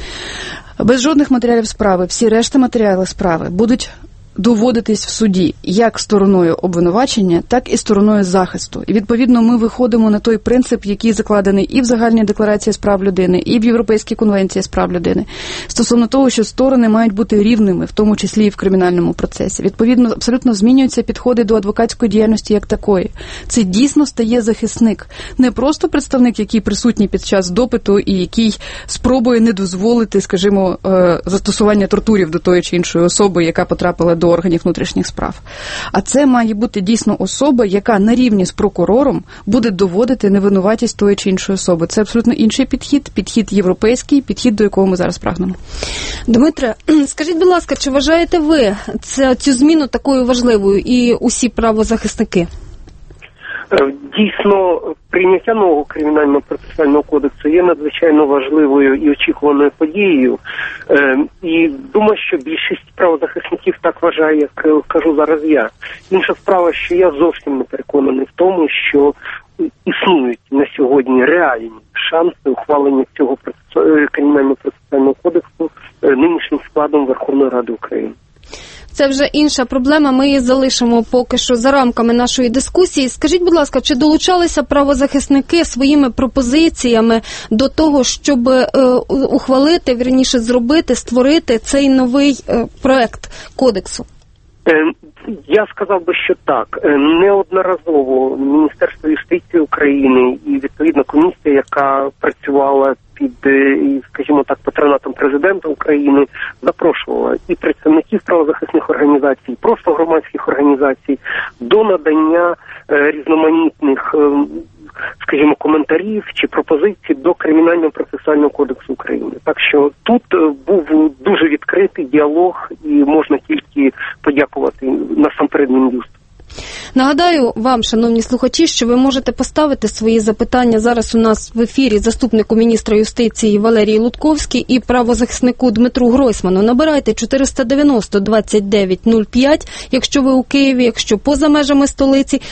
без жодних матеріалів справи. Всі решта матеріалів справи будуть доводитись в суді як стороною обвинувачення, так і стороною захисту. І, відповідно, ми виходимо на той принцип, який закладений і в Загальній декларації з прав людини, і в Європейській конвенції з прав людини, стосовно того, що сторони мають бути рівними, в тому числі і в кримінальному процесі. Відповідно, абсолютно змінюються підходи до адвокатської діяльності як такої. Це дійсно стає захисник. Не просто представник, який присутній під час допиту і який спробує не дозволити, скажімо, застосування тортурів до тої чи іншої особи, яка потрапила до органів внутрішніх справ. А це має бути дійсно особа, яка на рівні з прокурором буде доводити невинуватість тої чи іншої особи. Це абсолютно інший підхід європейський, підхід, до якого ми зараз прагнемо. Дмитре, скажіть, будь ласка, чи вважаєте ви цю зміну такою важливою і усі правозахисники? Дійсно, прийняття нового кримінально-процесуального кодексу є надзвичайно важливою і очікуваною подією. І думаю, що більшість правозахисників так вважає, як кажу зараз я. Інша справа, що я зовсім не переконаний в тому, що існують на сьогодні реальні шанси ухвалення цього кримінально-процесуального кодексу нинішнім складом Верховної Ради України. Це вже інша проблема, ми її залишимо поки що за рамками нашої дискусії. Скажіть, будь ласка, чи долучалися правозахисники своїми пропозиціями до того, щоб ухвалити, вірніше зробити, створити цей новий проект кодексу? Я сказав би, що так. Неодноразово Міністерство юстиції України і відповідна комісія, яка працювала під, скажімо так, патронатом президента України, запрошувала і представників правозахисних організацій, просто громадських організацій до надання різноманітних, скажімо, коментарів чи пропозицій до Кримінально-процесуального кодексу України. Так що тут був дуже відкритий діалог і можна тільки подякувати насамперед Мін'юсту. Нагадаю вам, шановні слухачі, що ви можете поставити свої запитання зараз у нас в ефірі заступнику міністра юстиції Валерії Лутковській і правозахиснику Дмитру Гройсману. Набирайте 490-29-05, якщо ви у Києві, якщо поза межами столиці,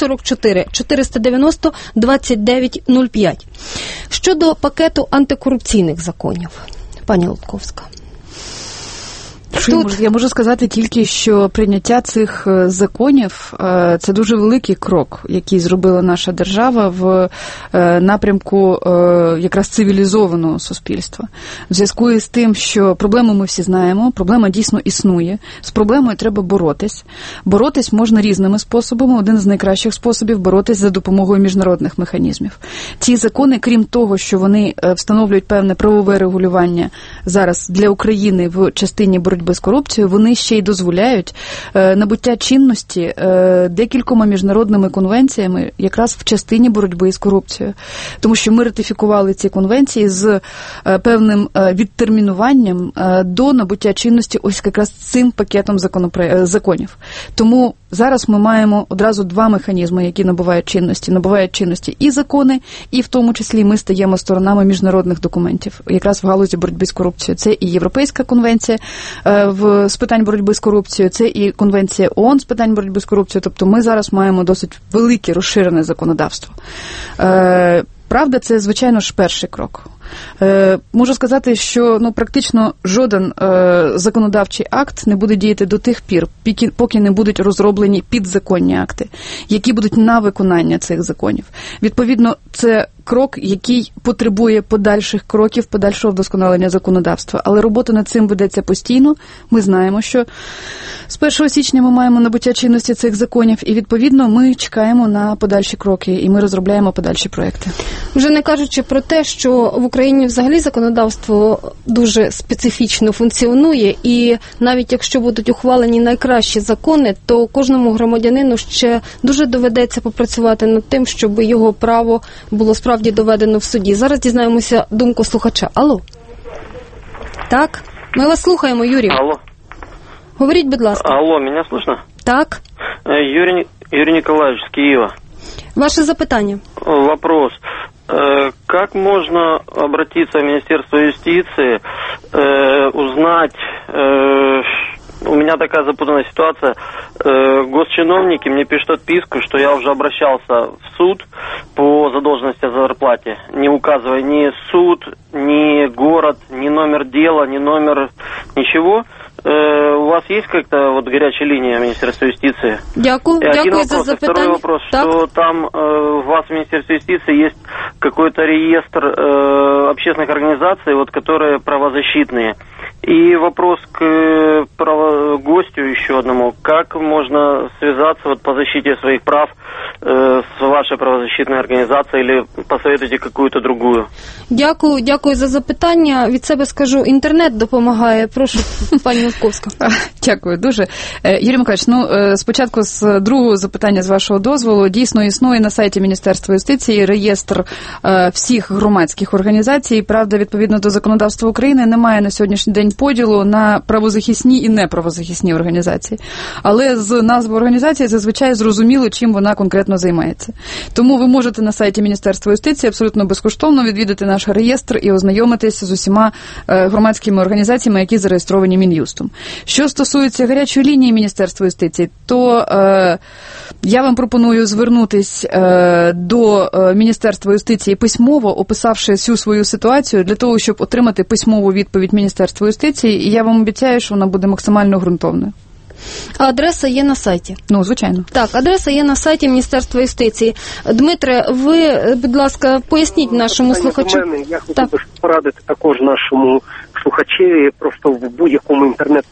044-490-29-05. Щодо пакету антикорупційних законів, пані Лутковська. Я можу сказати тільки, що прийняття цих законів – це дуже великий крок, який зробила наша держава в напрямку якраз цивілізованого суспільства. В зв'язку із тим, що проблему ми всі знаємо, проблема дійсно існує, з проблемою треба боротись. Боротись можна різними способами. Один з найкращих способів – боротись за допомогою міжнародних механізмів. Ці закони, крім того, що вони встановлюють певне правове регулювання зараз для України в частині боротьби боротьби з корупцією, вони ще й дозволяють набуття чинності декількома міжнародними конвенціями якраз в частині боротьби з корупцією. Тому що ми ратифікували ці конвенції з певним відтермінуванням до набуття чинності ось якраз цим пакетом законів. Тому зараз ми маємо одразу два механізми, які набувають чинності. Набувають чинності і закони, і в тому числі ми стаємо сторонами міжнародних документів, якраз в галузі боротьби з корупцією. Це і Європейська конвенція з питань боротьби з корупцією, це і Конвенція ООН з питань боротьби з корупцією. Тобто ми зараз маємо досить велике розширене законодавство. Правда, це, звичайно ж, перший крок. Можу сказати, що практично жоден законодавчий акт не буде діяти до тих пір, поки не будуть розроблені підзаконні акти, які будуть на виконання цих законів. Відповідно, це крок, який потребує подальших кроків, подальшого вдосконалення законодавства. Але робота над цим ведеться постійно. Ми знаємо, що з 1 січня ми маємо набуття чинності цих законів, і, відповідно, ми чекаємо на подальші кроки, і ми розробляємо подальші проекти. Вже не кажучи про те, що в Україні взагалі законодавство дуже специфічно функціонує, і навіть якщо будуть ухвалені найкращі закони, то кожному громадянину ще дуже доведеться попрацювати над тим, щоб його право було справді доведено в суді. Зараз дізнаємося думку слухача. Алло. Так, ми вас слухаємо, Юрій. Алло. Говоріть, будь ласка. Алло, меня слышно? Так. Юрий Николаевич с Киева. Ваше запитание. Вопрос. Как можно обратиться в Министерство юстиции, узнать... У меня такая запутанная ситуация. Госчиновники мне пишут отписку, что я уже обращался в суд по задолженности о зарплате, не указывая ни суд, ни город, ни номер дела, ни номер ничего. У вас есть как-то горячая линия Министерства юстиции? Дякую за запитання. Второй вопрос, что там у вас в Министерстве юстиции есть какой-то реестр общественных организаций, которые правозащитные. И вопрос к гостю еще одному. Как можно связаться по защите своих прав с вашей правозащитной организацией или посоветуйте какую-то другую? Дякую за запитання. Від себе скажу, інтернет допомагає. Прошу, пані Лутковська. Дякую дуже. Юрій Миколаївич, спочатку з другого запитання, з вашого дозволу. Дійсно, існує на сайті Міністерства юстиції реєстр всіх громадських організацій. Правда, відповідно до законодавства України, немає на сьогоднішній день поділу на правозахисні і неправозахисні організації. Але з назви організації зазвичай зрозуміло, чим вона конкретно займається. Тому ви можете на сайті Міністерства юстиції абсолютно безкоштовно відвідати наш реєстр і ознайомитися з усіма громадськими організаціями, які зареєстровані Мін'юстом. Що стосується гарячої лінії Міністерства юстиції, то я вам пропоную звернутися до Міністерства юстиції письмово, описавши всю свою ситуацію, для того, щоб отримати письмову відповідь Міністерства юстиції, і я вам обіцяю, що вона буде максимально ґрунтовною. А адреса є на сайті? Звичайно. Так, адреса є на сайті Міністерства юстиції. Дмитре, ви, будь ласка, поясніть нашому слухачу. Я хотів би порадити також нашому слухачеві просто в будь-якому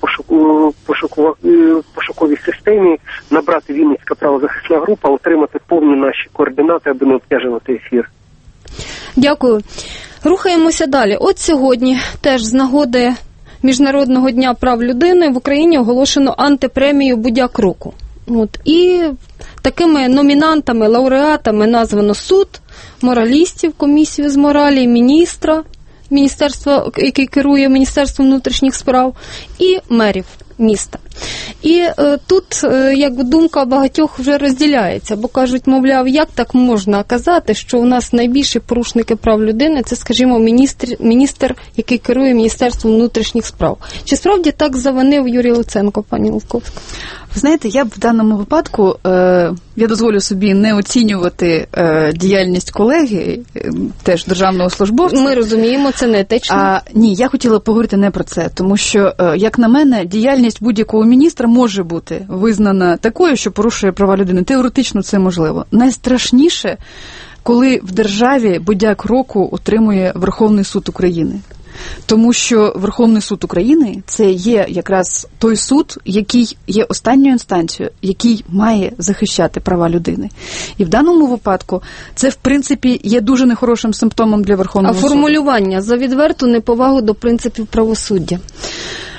інтернет-пошуковій системі набрати Вінницька правозахисна група, отримати повні наші координати, аби не обтяжувати ефір. Дякую. Рухаємося далі. От сьогодні теж з нагоди Міжнародного дня прав людини в Україні оголошено антипремію «Будяк року». І такими номінантами, лауреатами названо суд, моралістів, комісію з моралі, міністерства, який керує Міністерством внутрішніх справ, і мерів міста. І тут думка багатьох вже розділяється, бо кажуть, мовляв, як так можна казати, що у нас найбільші порушники прав людини – це, скажімо, міністр, який керує Міністерством внутрішніх справ. Чи справді так завинив Юрій Луценко, пані Лутковська? Ви знаєте, я б в даному випадку, я дозволю собі не оцінювати діяльність колеги, теж державного службовця. Ми розуміємо, це не етично. Ні, я хотіла поговорити не про це, тому що, як на мене, діяльність будь-якого міністра може бути визнана такою, що порушує права людини. Теоретично це можливо. Найстрашніше, коли в державі будяк року отримує Верховний суд України. Тому що Верховний суд України – це є якраз той суд, який є останньою інстанцією, який має захищати права людини. І в даному випадку це, в принципі, є дуже нехорошим симптомом для Верховного суду. А формулювання за відверту неповагу до принципів правосуддя?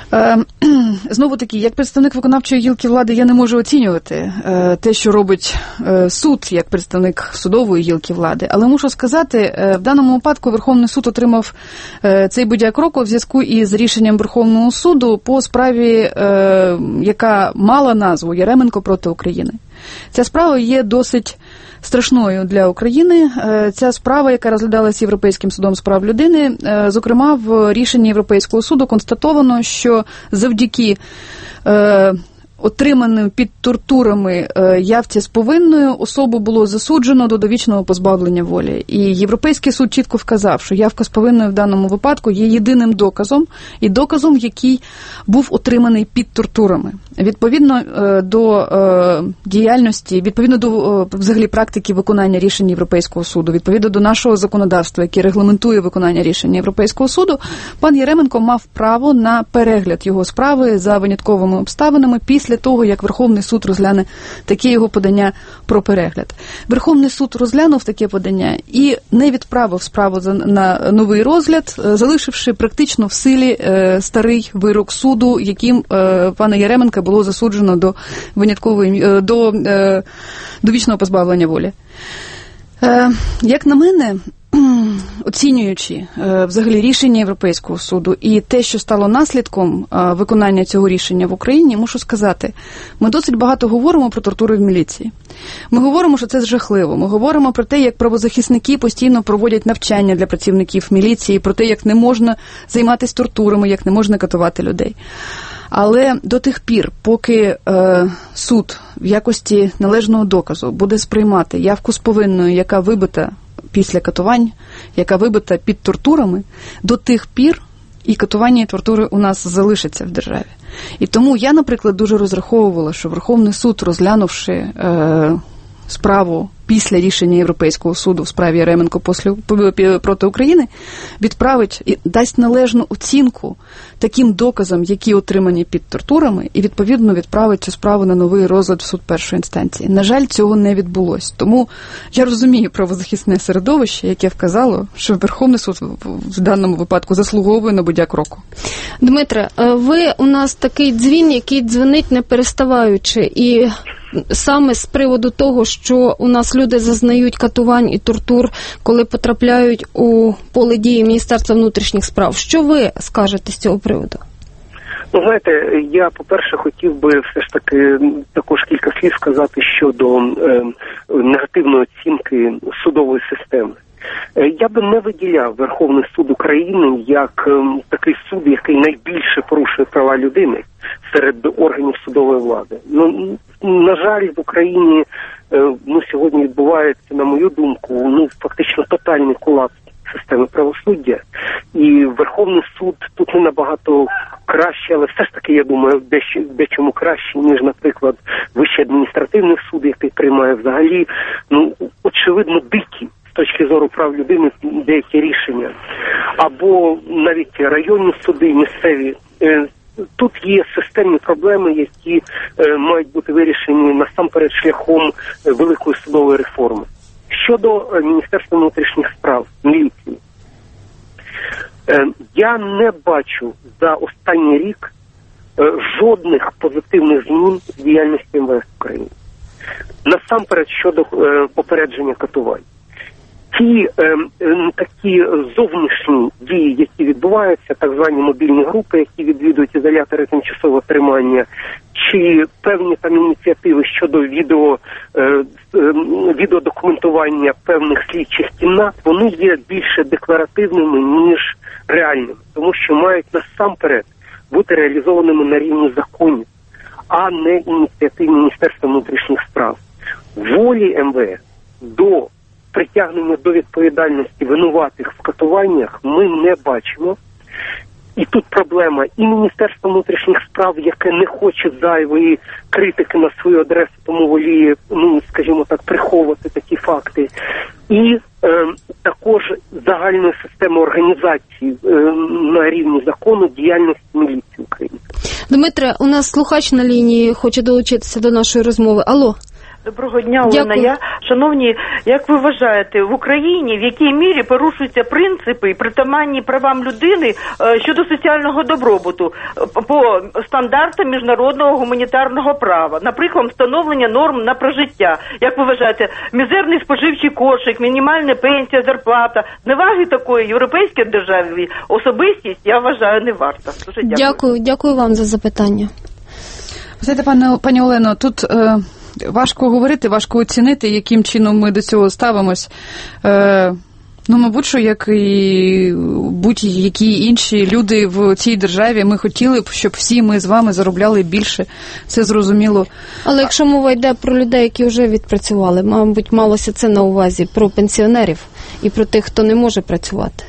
Знову таки, як представник виконавчої гілки влади, я не можу оцінювати те, що робить суд, як представник судової гілки влади. Але мушу сказати, в даному випадку Верховний суд отримав цей будь-як року в зв'язку із рішенням Верховного суду по справі, яка мала назву «Яременко проти України». Ця справа є досить страшною для України. Ця справа, яка розглядалася Європейським судом з прав людини, зокрема, в рішенні Європейського суду констатовано, що завдяки отриманим під тортурами явці з повинною особу було засуджено до довічного позбавлення волі. І Європейський суд чітко вказав, що явка з повинною в даному випадку є єдиним доказом, і доказом, який був отриманий під тортурами. Відповідно до діяльності, відповідно до взагалі практики виконання рішень Європейського суду, відповідно до нашого законодавства, яке регламентує виконання рішень Європейського суду, пан Яременко мав право на перегляд його справи за винятковими обставинами після того, як Верховний суд розгляне таке його подання про перегляд. Верховний суд розглянув таке подання і не відправив справу на новий розгляд, залишивши практично в силі старий вирок суду, яким пана Яременка було засуджено до довічного позбавлення волі. Як на мене, оцінюючи взагалі рішення Європейського суду і те, що стало наслідком виконання цього рішення в Україні, мушу сказати, ми досить багато говоримо про тортури в міліції. Ми говоримо, що це жахливо. Ми говоримо про те, як правозахисники постійно проводять навчання для працівників міліції, про те, як не можна займатися тортурами, як не можна катувати людей. Але до тих пір, поки суд в якості належного доказу буде сприймати явку з повинною, яка вибита після катувань, яка вибита під тортурами, до тих пір і катування, і тортури у нас залишаться в державі. І тому я, наприклад, дуже розраховувала, що Верховний суд, розглянувши справу після рішення Європейського суду в справі Яременко проти України, відправить і дасть належну оцінку таким доказам, які отримані під тортурами, і, відповідно, відправить цю справу на новий розгляд в суд першої інстанції. На жаль, цього не відбулось. Тому я розумію правозахисне середовище, яке вказало, що Верховний суд в даному випадку заслуговує на будь-як року. Дмитре, ви у нас такий дзвін, який дзвенить не переставаючи, і саме з приводу того, що у нас люди зазнають катувань і тортур, коли потрапляють у поле дії Міністерства внутрішніх справ. Що ви скажете з цього приводу? Ну, знаєте, я, по-перше, хотів би все ж таки також кілька слів сказати щодо негативної оцінки судової системи. Я би не виділяв Верховний суд України як такий суд, який найбільше порушує права людини серед органів судової влади. Ну, на жаль, в Україні сьогодні відбувається, на мою думку, фактично тотальний колапс системи правосуддя. І Верховний суд тут не набагато краще, але все ж таки, я думаю, дечому краще, ніж, наприклад, Вищий адміністративний суд, який приймає взагалі, очевидно, дикі з точки зору прав людини деякі рішення. Або навіть районні суди, місцеві. Тут є системні проблеми, які мають бути вирішені насамперед шляхом великої судової реформи. Щодо Міністерства внутрішніх справ, міліції, я не бачу за останній рік жодних позитивних змін в діяльності МВС України. Насамперед щодо попередження катувань. Ті такі зовнішні дії, які відбуваються, так звані мобільні групи, які відвідують ізолятори тимчасового тримання, чи певні там ініціативи щодо відеодокументування певних слідчих кімнат, вони є більше декларативними, ніж реальними, тому що мають насамперед бути реалізованими на рівні законів, а не ініціатив Міністерства внутрішніх справ. Волі МВС до притягнення до відповідальності винуватих в катуваннях ми не бачимо. І тут проблема і Міністерства внутрішніх справ, яке не хоче зайвої критики на свою адресу, тому воліє, скажімо так, приховувати такі факти. І також загальної системи організації на рівні закону діяльності міліції України. Дмитре, у нас слухач на лінії хоче долучитися до нашої розмови. Алло. Доброго дня, Олена. Шановні, як ви вважаєте, в Україні в якій мірі порушуються принципи, притаманні правам людини щодо соціального добробуту по стандартам міжнародного гуманітарного права? Наприклад, встановлення норм на прожиття. Як ви вважаєте, мізерний споживчий кошик, мінімальна пенсія, зарплата, зневаги такої європейській державі особистість, я вважаю, не варта. Дуже дякую. Дякую вам за запитання. Знаєте, пані Олено, тут важко говорити, важко оцінити, яким чином ми до цього ставимось. Мабуть, що як і будь-які інші люди в цій державі, ми хотіли б, щоб всі ми з вами заробляли більше. Це зрозуміло. Але якщо мова йде про людей, які вже відпрацювали, мабуть, малося це на увазі про пенсіонерів і про тих, хто не може працювати.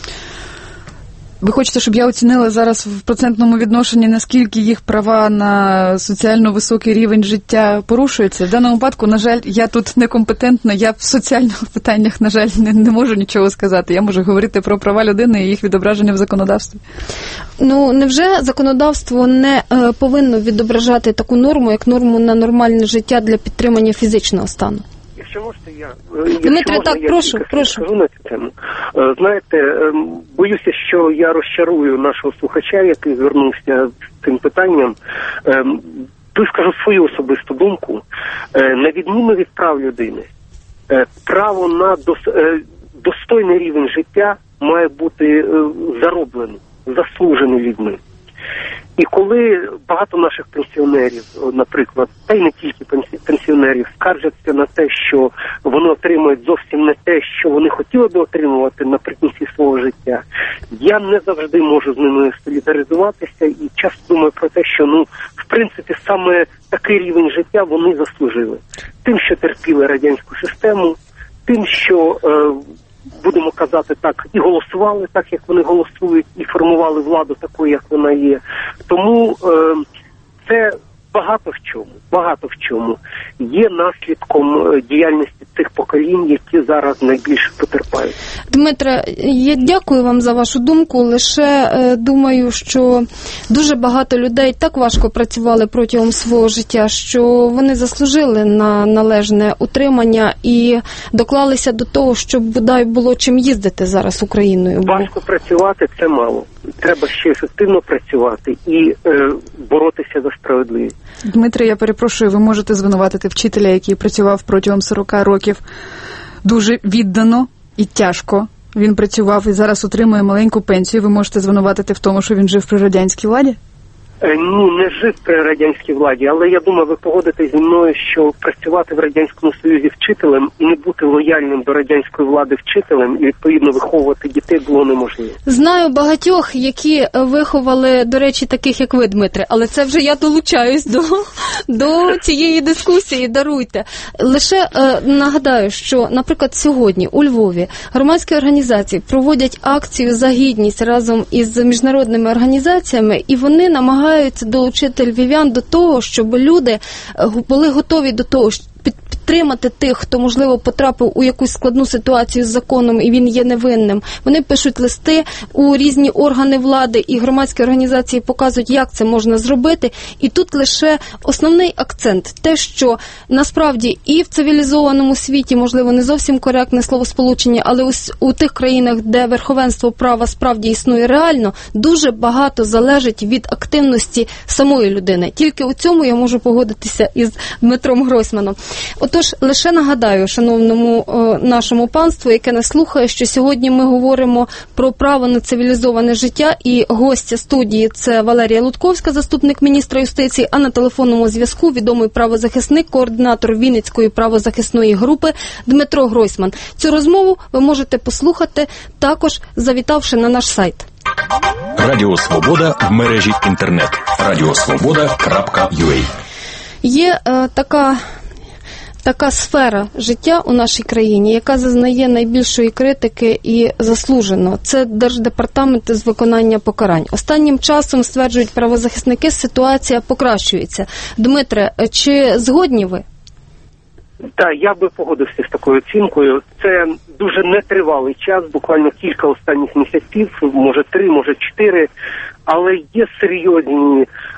Ви хочете, щоб я оцінила зараз в процентному відношенні, наскільки їх права на соціально високий рівень життя порушуються? В даному випадку, на жаль, я тут некомпетентна, я в соціальних питаннях, на жаль, не можу нічого сказати. Я можу говорити про права людини і їх відображення в законодавстві. Невже законодавство не повинно відображати таку норму, як норму на нормальне життя для підтримання фізичного стану? Якщо можете, Дмитре, прошу. Скажу на цю тему. Знаєте, боюся, що я розчарую нашого слухача, який звернувся з цим питанням. Скажу свою особисту думку. На відміну від прав людини, право на достойний рівень життя має бути заробленим, заслуженим людьми. І коли багато наших пенсіонерів, наприклад, та й не тільки пенсіонерів, скаржаться на те, що вони отримують зовсім не те, що вони хотіли би отримувати наприкінці свого життя, я не завжди можу з ними солідаризуватися і часто думаю про те, що, в принципі, саме такий рівень життя вони заслужили. Тим, що терпіли радянську систему, тим, що... будемо казати так, і голосували так, як вони голосують, і формували владу такою, як вона є. Тому це багато в чому є наслідком діяльності тих поколінь, які зараз найбільше потерпають. Дмитре, я дякую вам за вашу думку, лише думаю, що дуже багато людей так важко працювали протягом свого життя, що вони заслужили на належне утримання і доклалися до того, щоб бодай було чим їздити зараз Україною. Важко працювати – це мало. Треба ще ефективно працювати і боротися за справедливість. Дмитре, я перепрошую, ви можете звинуватити вчителя, який працював протягом 40 років дуже віддано і тяжко. Він працював і зараз отримує маленьку пенсію. Ви можете звинуватити в тому, що він жив при радянській владі? Не жив при радянській владі, але я думаю, ви погодитесь зі мною, що працювати в Радянському Союзі вчителем і не бути лояльним до радянської влади вчителем і, відповідно, виховувати дітей було неможливо. Знаю багатьох, які виховали, до речі, таких, як ви, Дмитре, але це вже я долучаюсь до цієї дискусії, даруйте. Лише нагадаю, що, наприклад, сьогодні у Львові громадські організації проводять акцію «За гідність» разом із міжнародними організаціями, і вони намагаються долучити львів'ян до того, щоб люди були готові до того, підтримати тих, хто, можливо, потрапив у якусь складну ситуацію з законом і він є невинним. Вони пишуть листи у різні органи влади і громадські організації показують, як це можна зробити. І тут лише основний акцент – те, що насправді і в цивілізованому світі, можливо, не зовсім коректне словосполучення, але у тих країнах, де верховенство права справді існує реально, дуже багато залежить від активності самої людини. Тільки у цьому я можу погодитися із Дмитром Гройсманом. Отож, лише нагадаю шановному нашому панству, яке нас слухає, що сьогодні ми говоримо про право на цивілізоване життя, і гостя студії – це Валерія Лутковська, заступник міністра юстиції, а на телефонному зв'язку відомий правозахисник, координатор Вінницької правозахисної групи Дмитро Гройсман. Цю розмову ви можете послухати, також завітавши на наш сайт. Радіо Свобода в мережі інтернет. radiosvoboda.ua. Є така сфера життя у нашій країні, яка зазнає найбільшої критики і заслужено. Це Держдепартамент з виконання покарань. Останнім часом, стверджують правозахисники, ситуація покращується. Дмитре, чи згодні ви? Так, я би погодився з такою оцінкою. Це дуже нетривалий час, буквально кілька останніх місяців, може 3, може 4, але є серйозні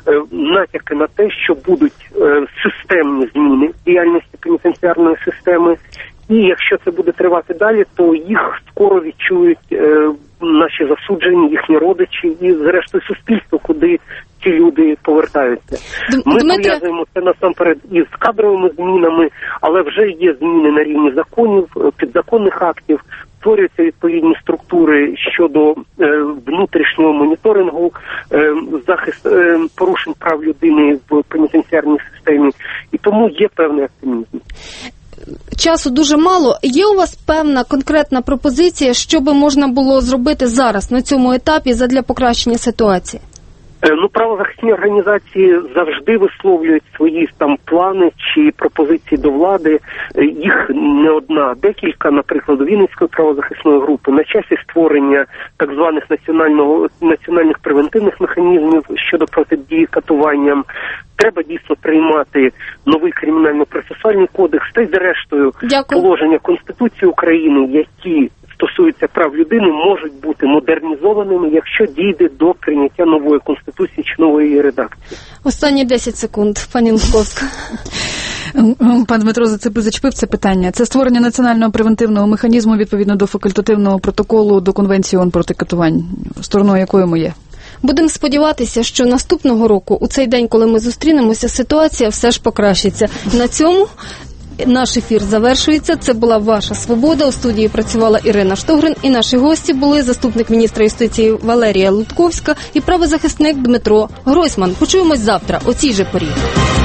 натяки на те, що будуть системні зміни діяльності пенітенціарної системи. І якщо це буде тривати далі, то їх скоро відчують наші засуджені, їхні родичі і, зрештою, суспільство, куди ці люди повертаються. Ми пов'язуємо це насамперед із кадровими змінами, але вже є зміни на рівні законів, підзаконних актів, створюються відповідні структури щодо внутрішнього моніторингу, захист порушень прав людини в пенітенціарній системі, і тому є певний оптимізм. Часу дуже мало. Є у вас певна конкретна пропозиція, що би можна було зробити зараз, на цьому етапі, задля покращення ситуації? Правозахисні організації завжди висловлюють свої там плани чи пропозиції до влади. Їх не одна, декілька, наприклад, Вінницької правозахисної групи. На часі створення так званих національних превентивних механізмів щодо протидії катуванням. Треба дійсно приймати новий кримінально-процесуальний кодекс та й, зрештою, положення Конституції України, які стосуються прав людини, можуть бути модернізованими, якщо дійде до прийняття нової Конституції чи нової редакції. Останні 10 секунд, пані Лутковська. Пан Дмитро зачепив це питання. Це створення національного превентивного механізму відповідно до факультативного протоколу до Конвенції ООН проти катувань, стороною якої ми є. Будемо сподіватися, що наступного року, у цей день, коли ми зустрінемося, ситуація все ж покращиться. На цьому наш ефір завершується. Це була «Ваша свобода». У студії працювала Ірина Штогрин. І наші гості були заступник міністра юстиції Валерія Лутковська і правозахисник Дмитро Гройсман. Почуємось завтра о цій же порі.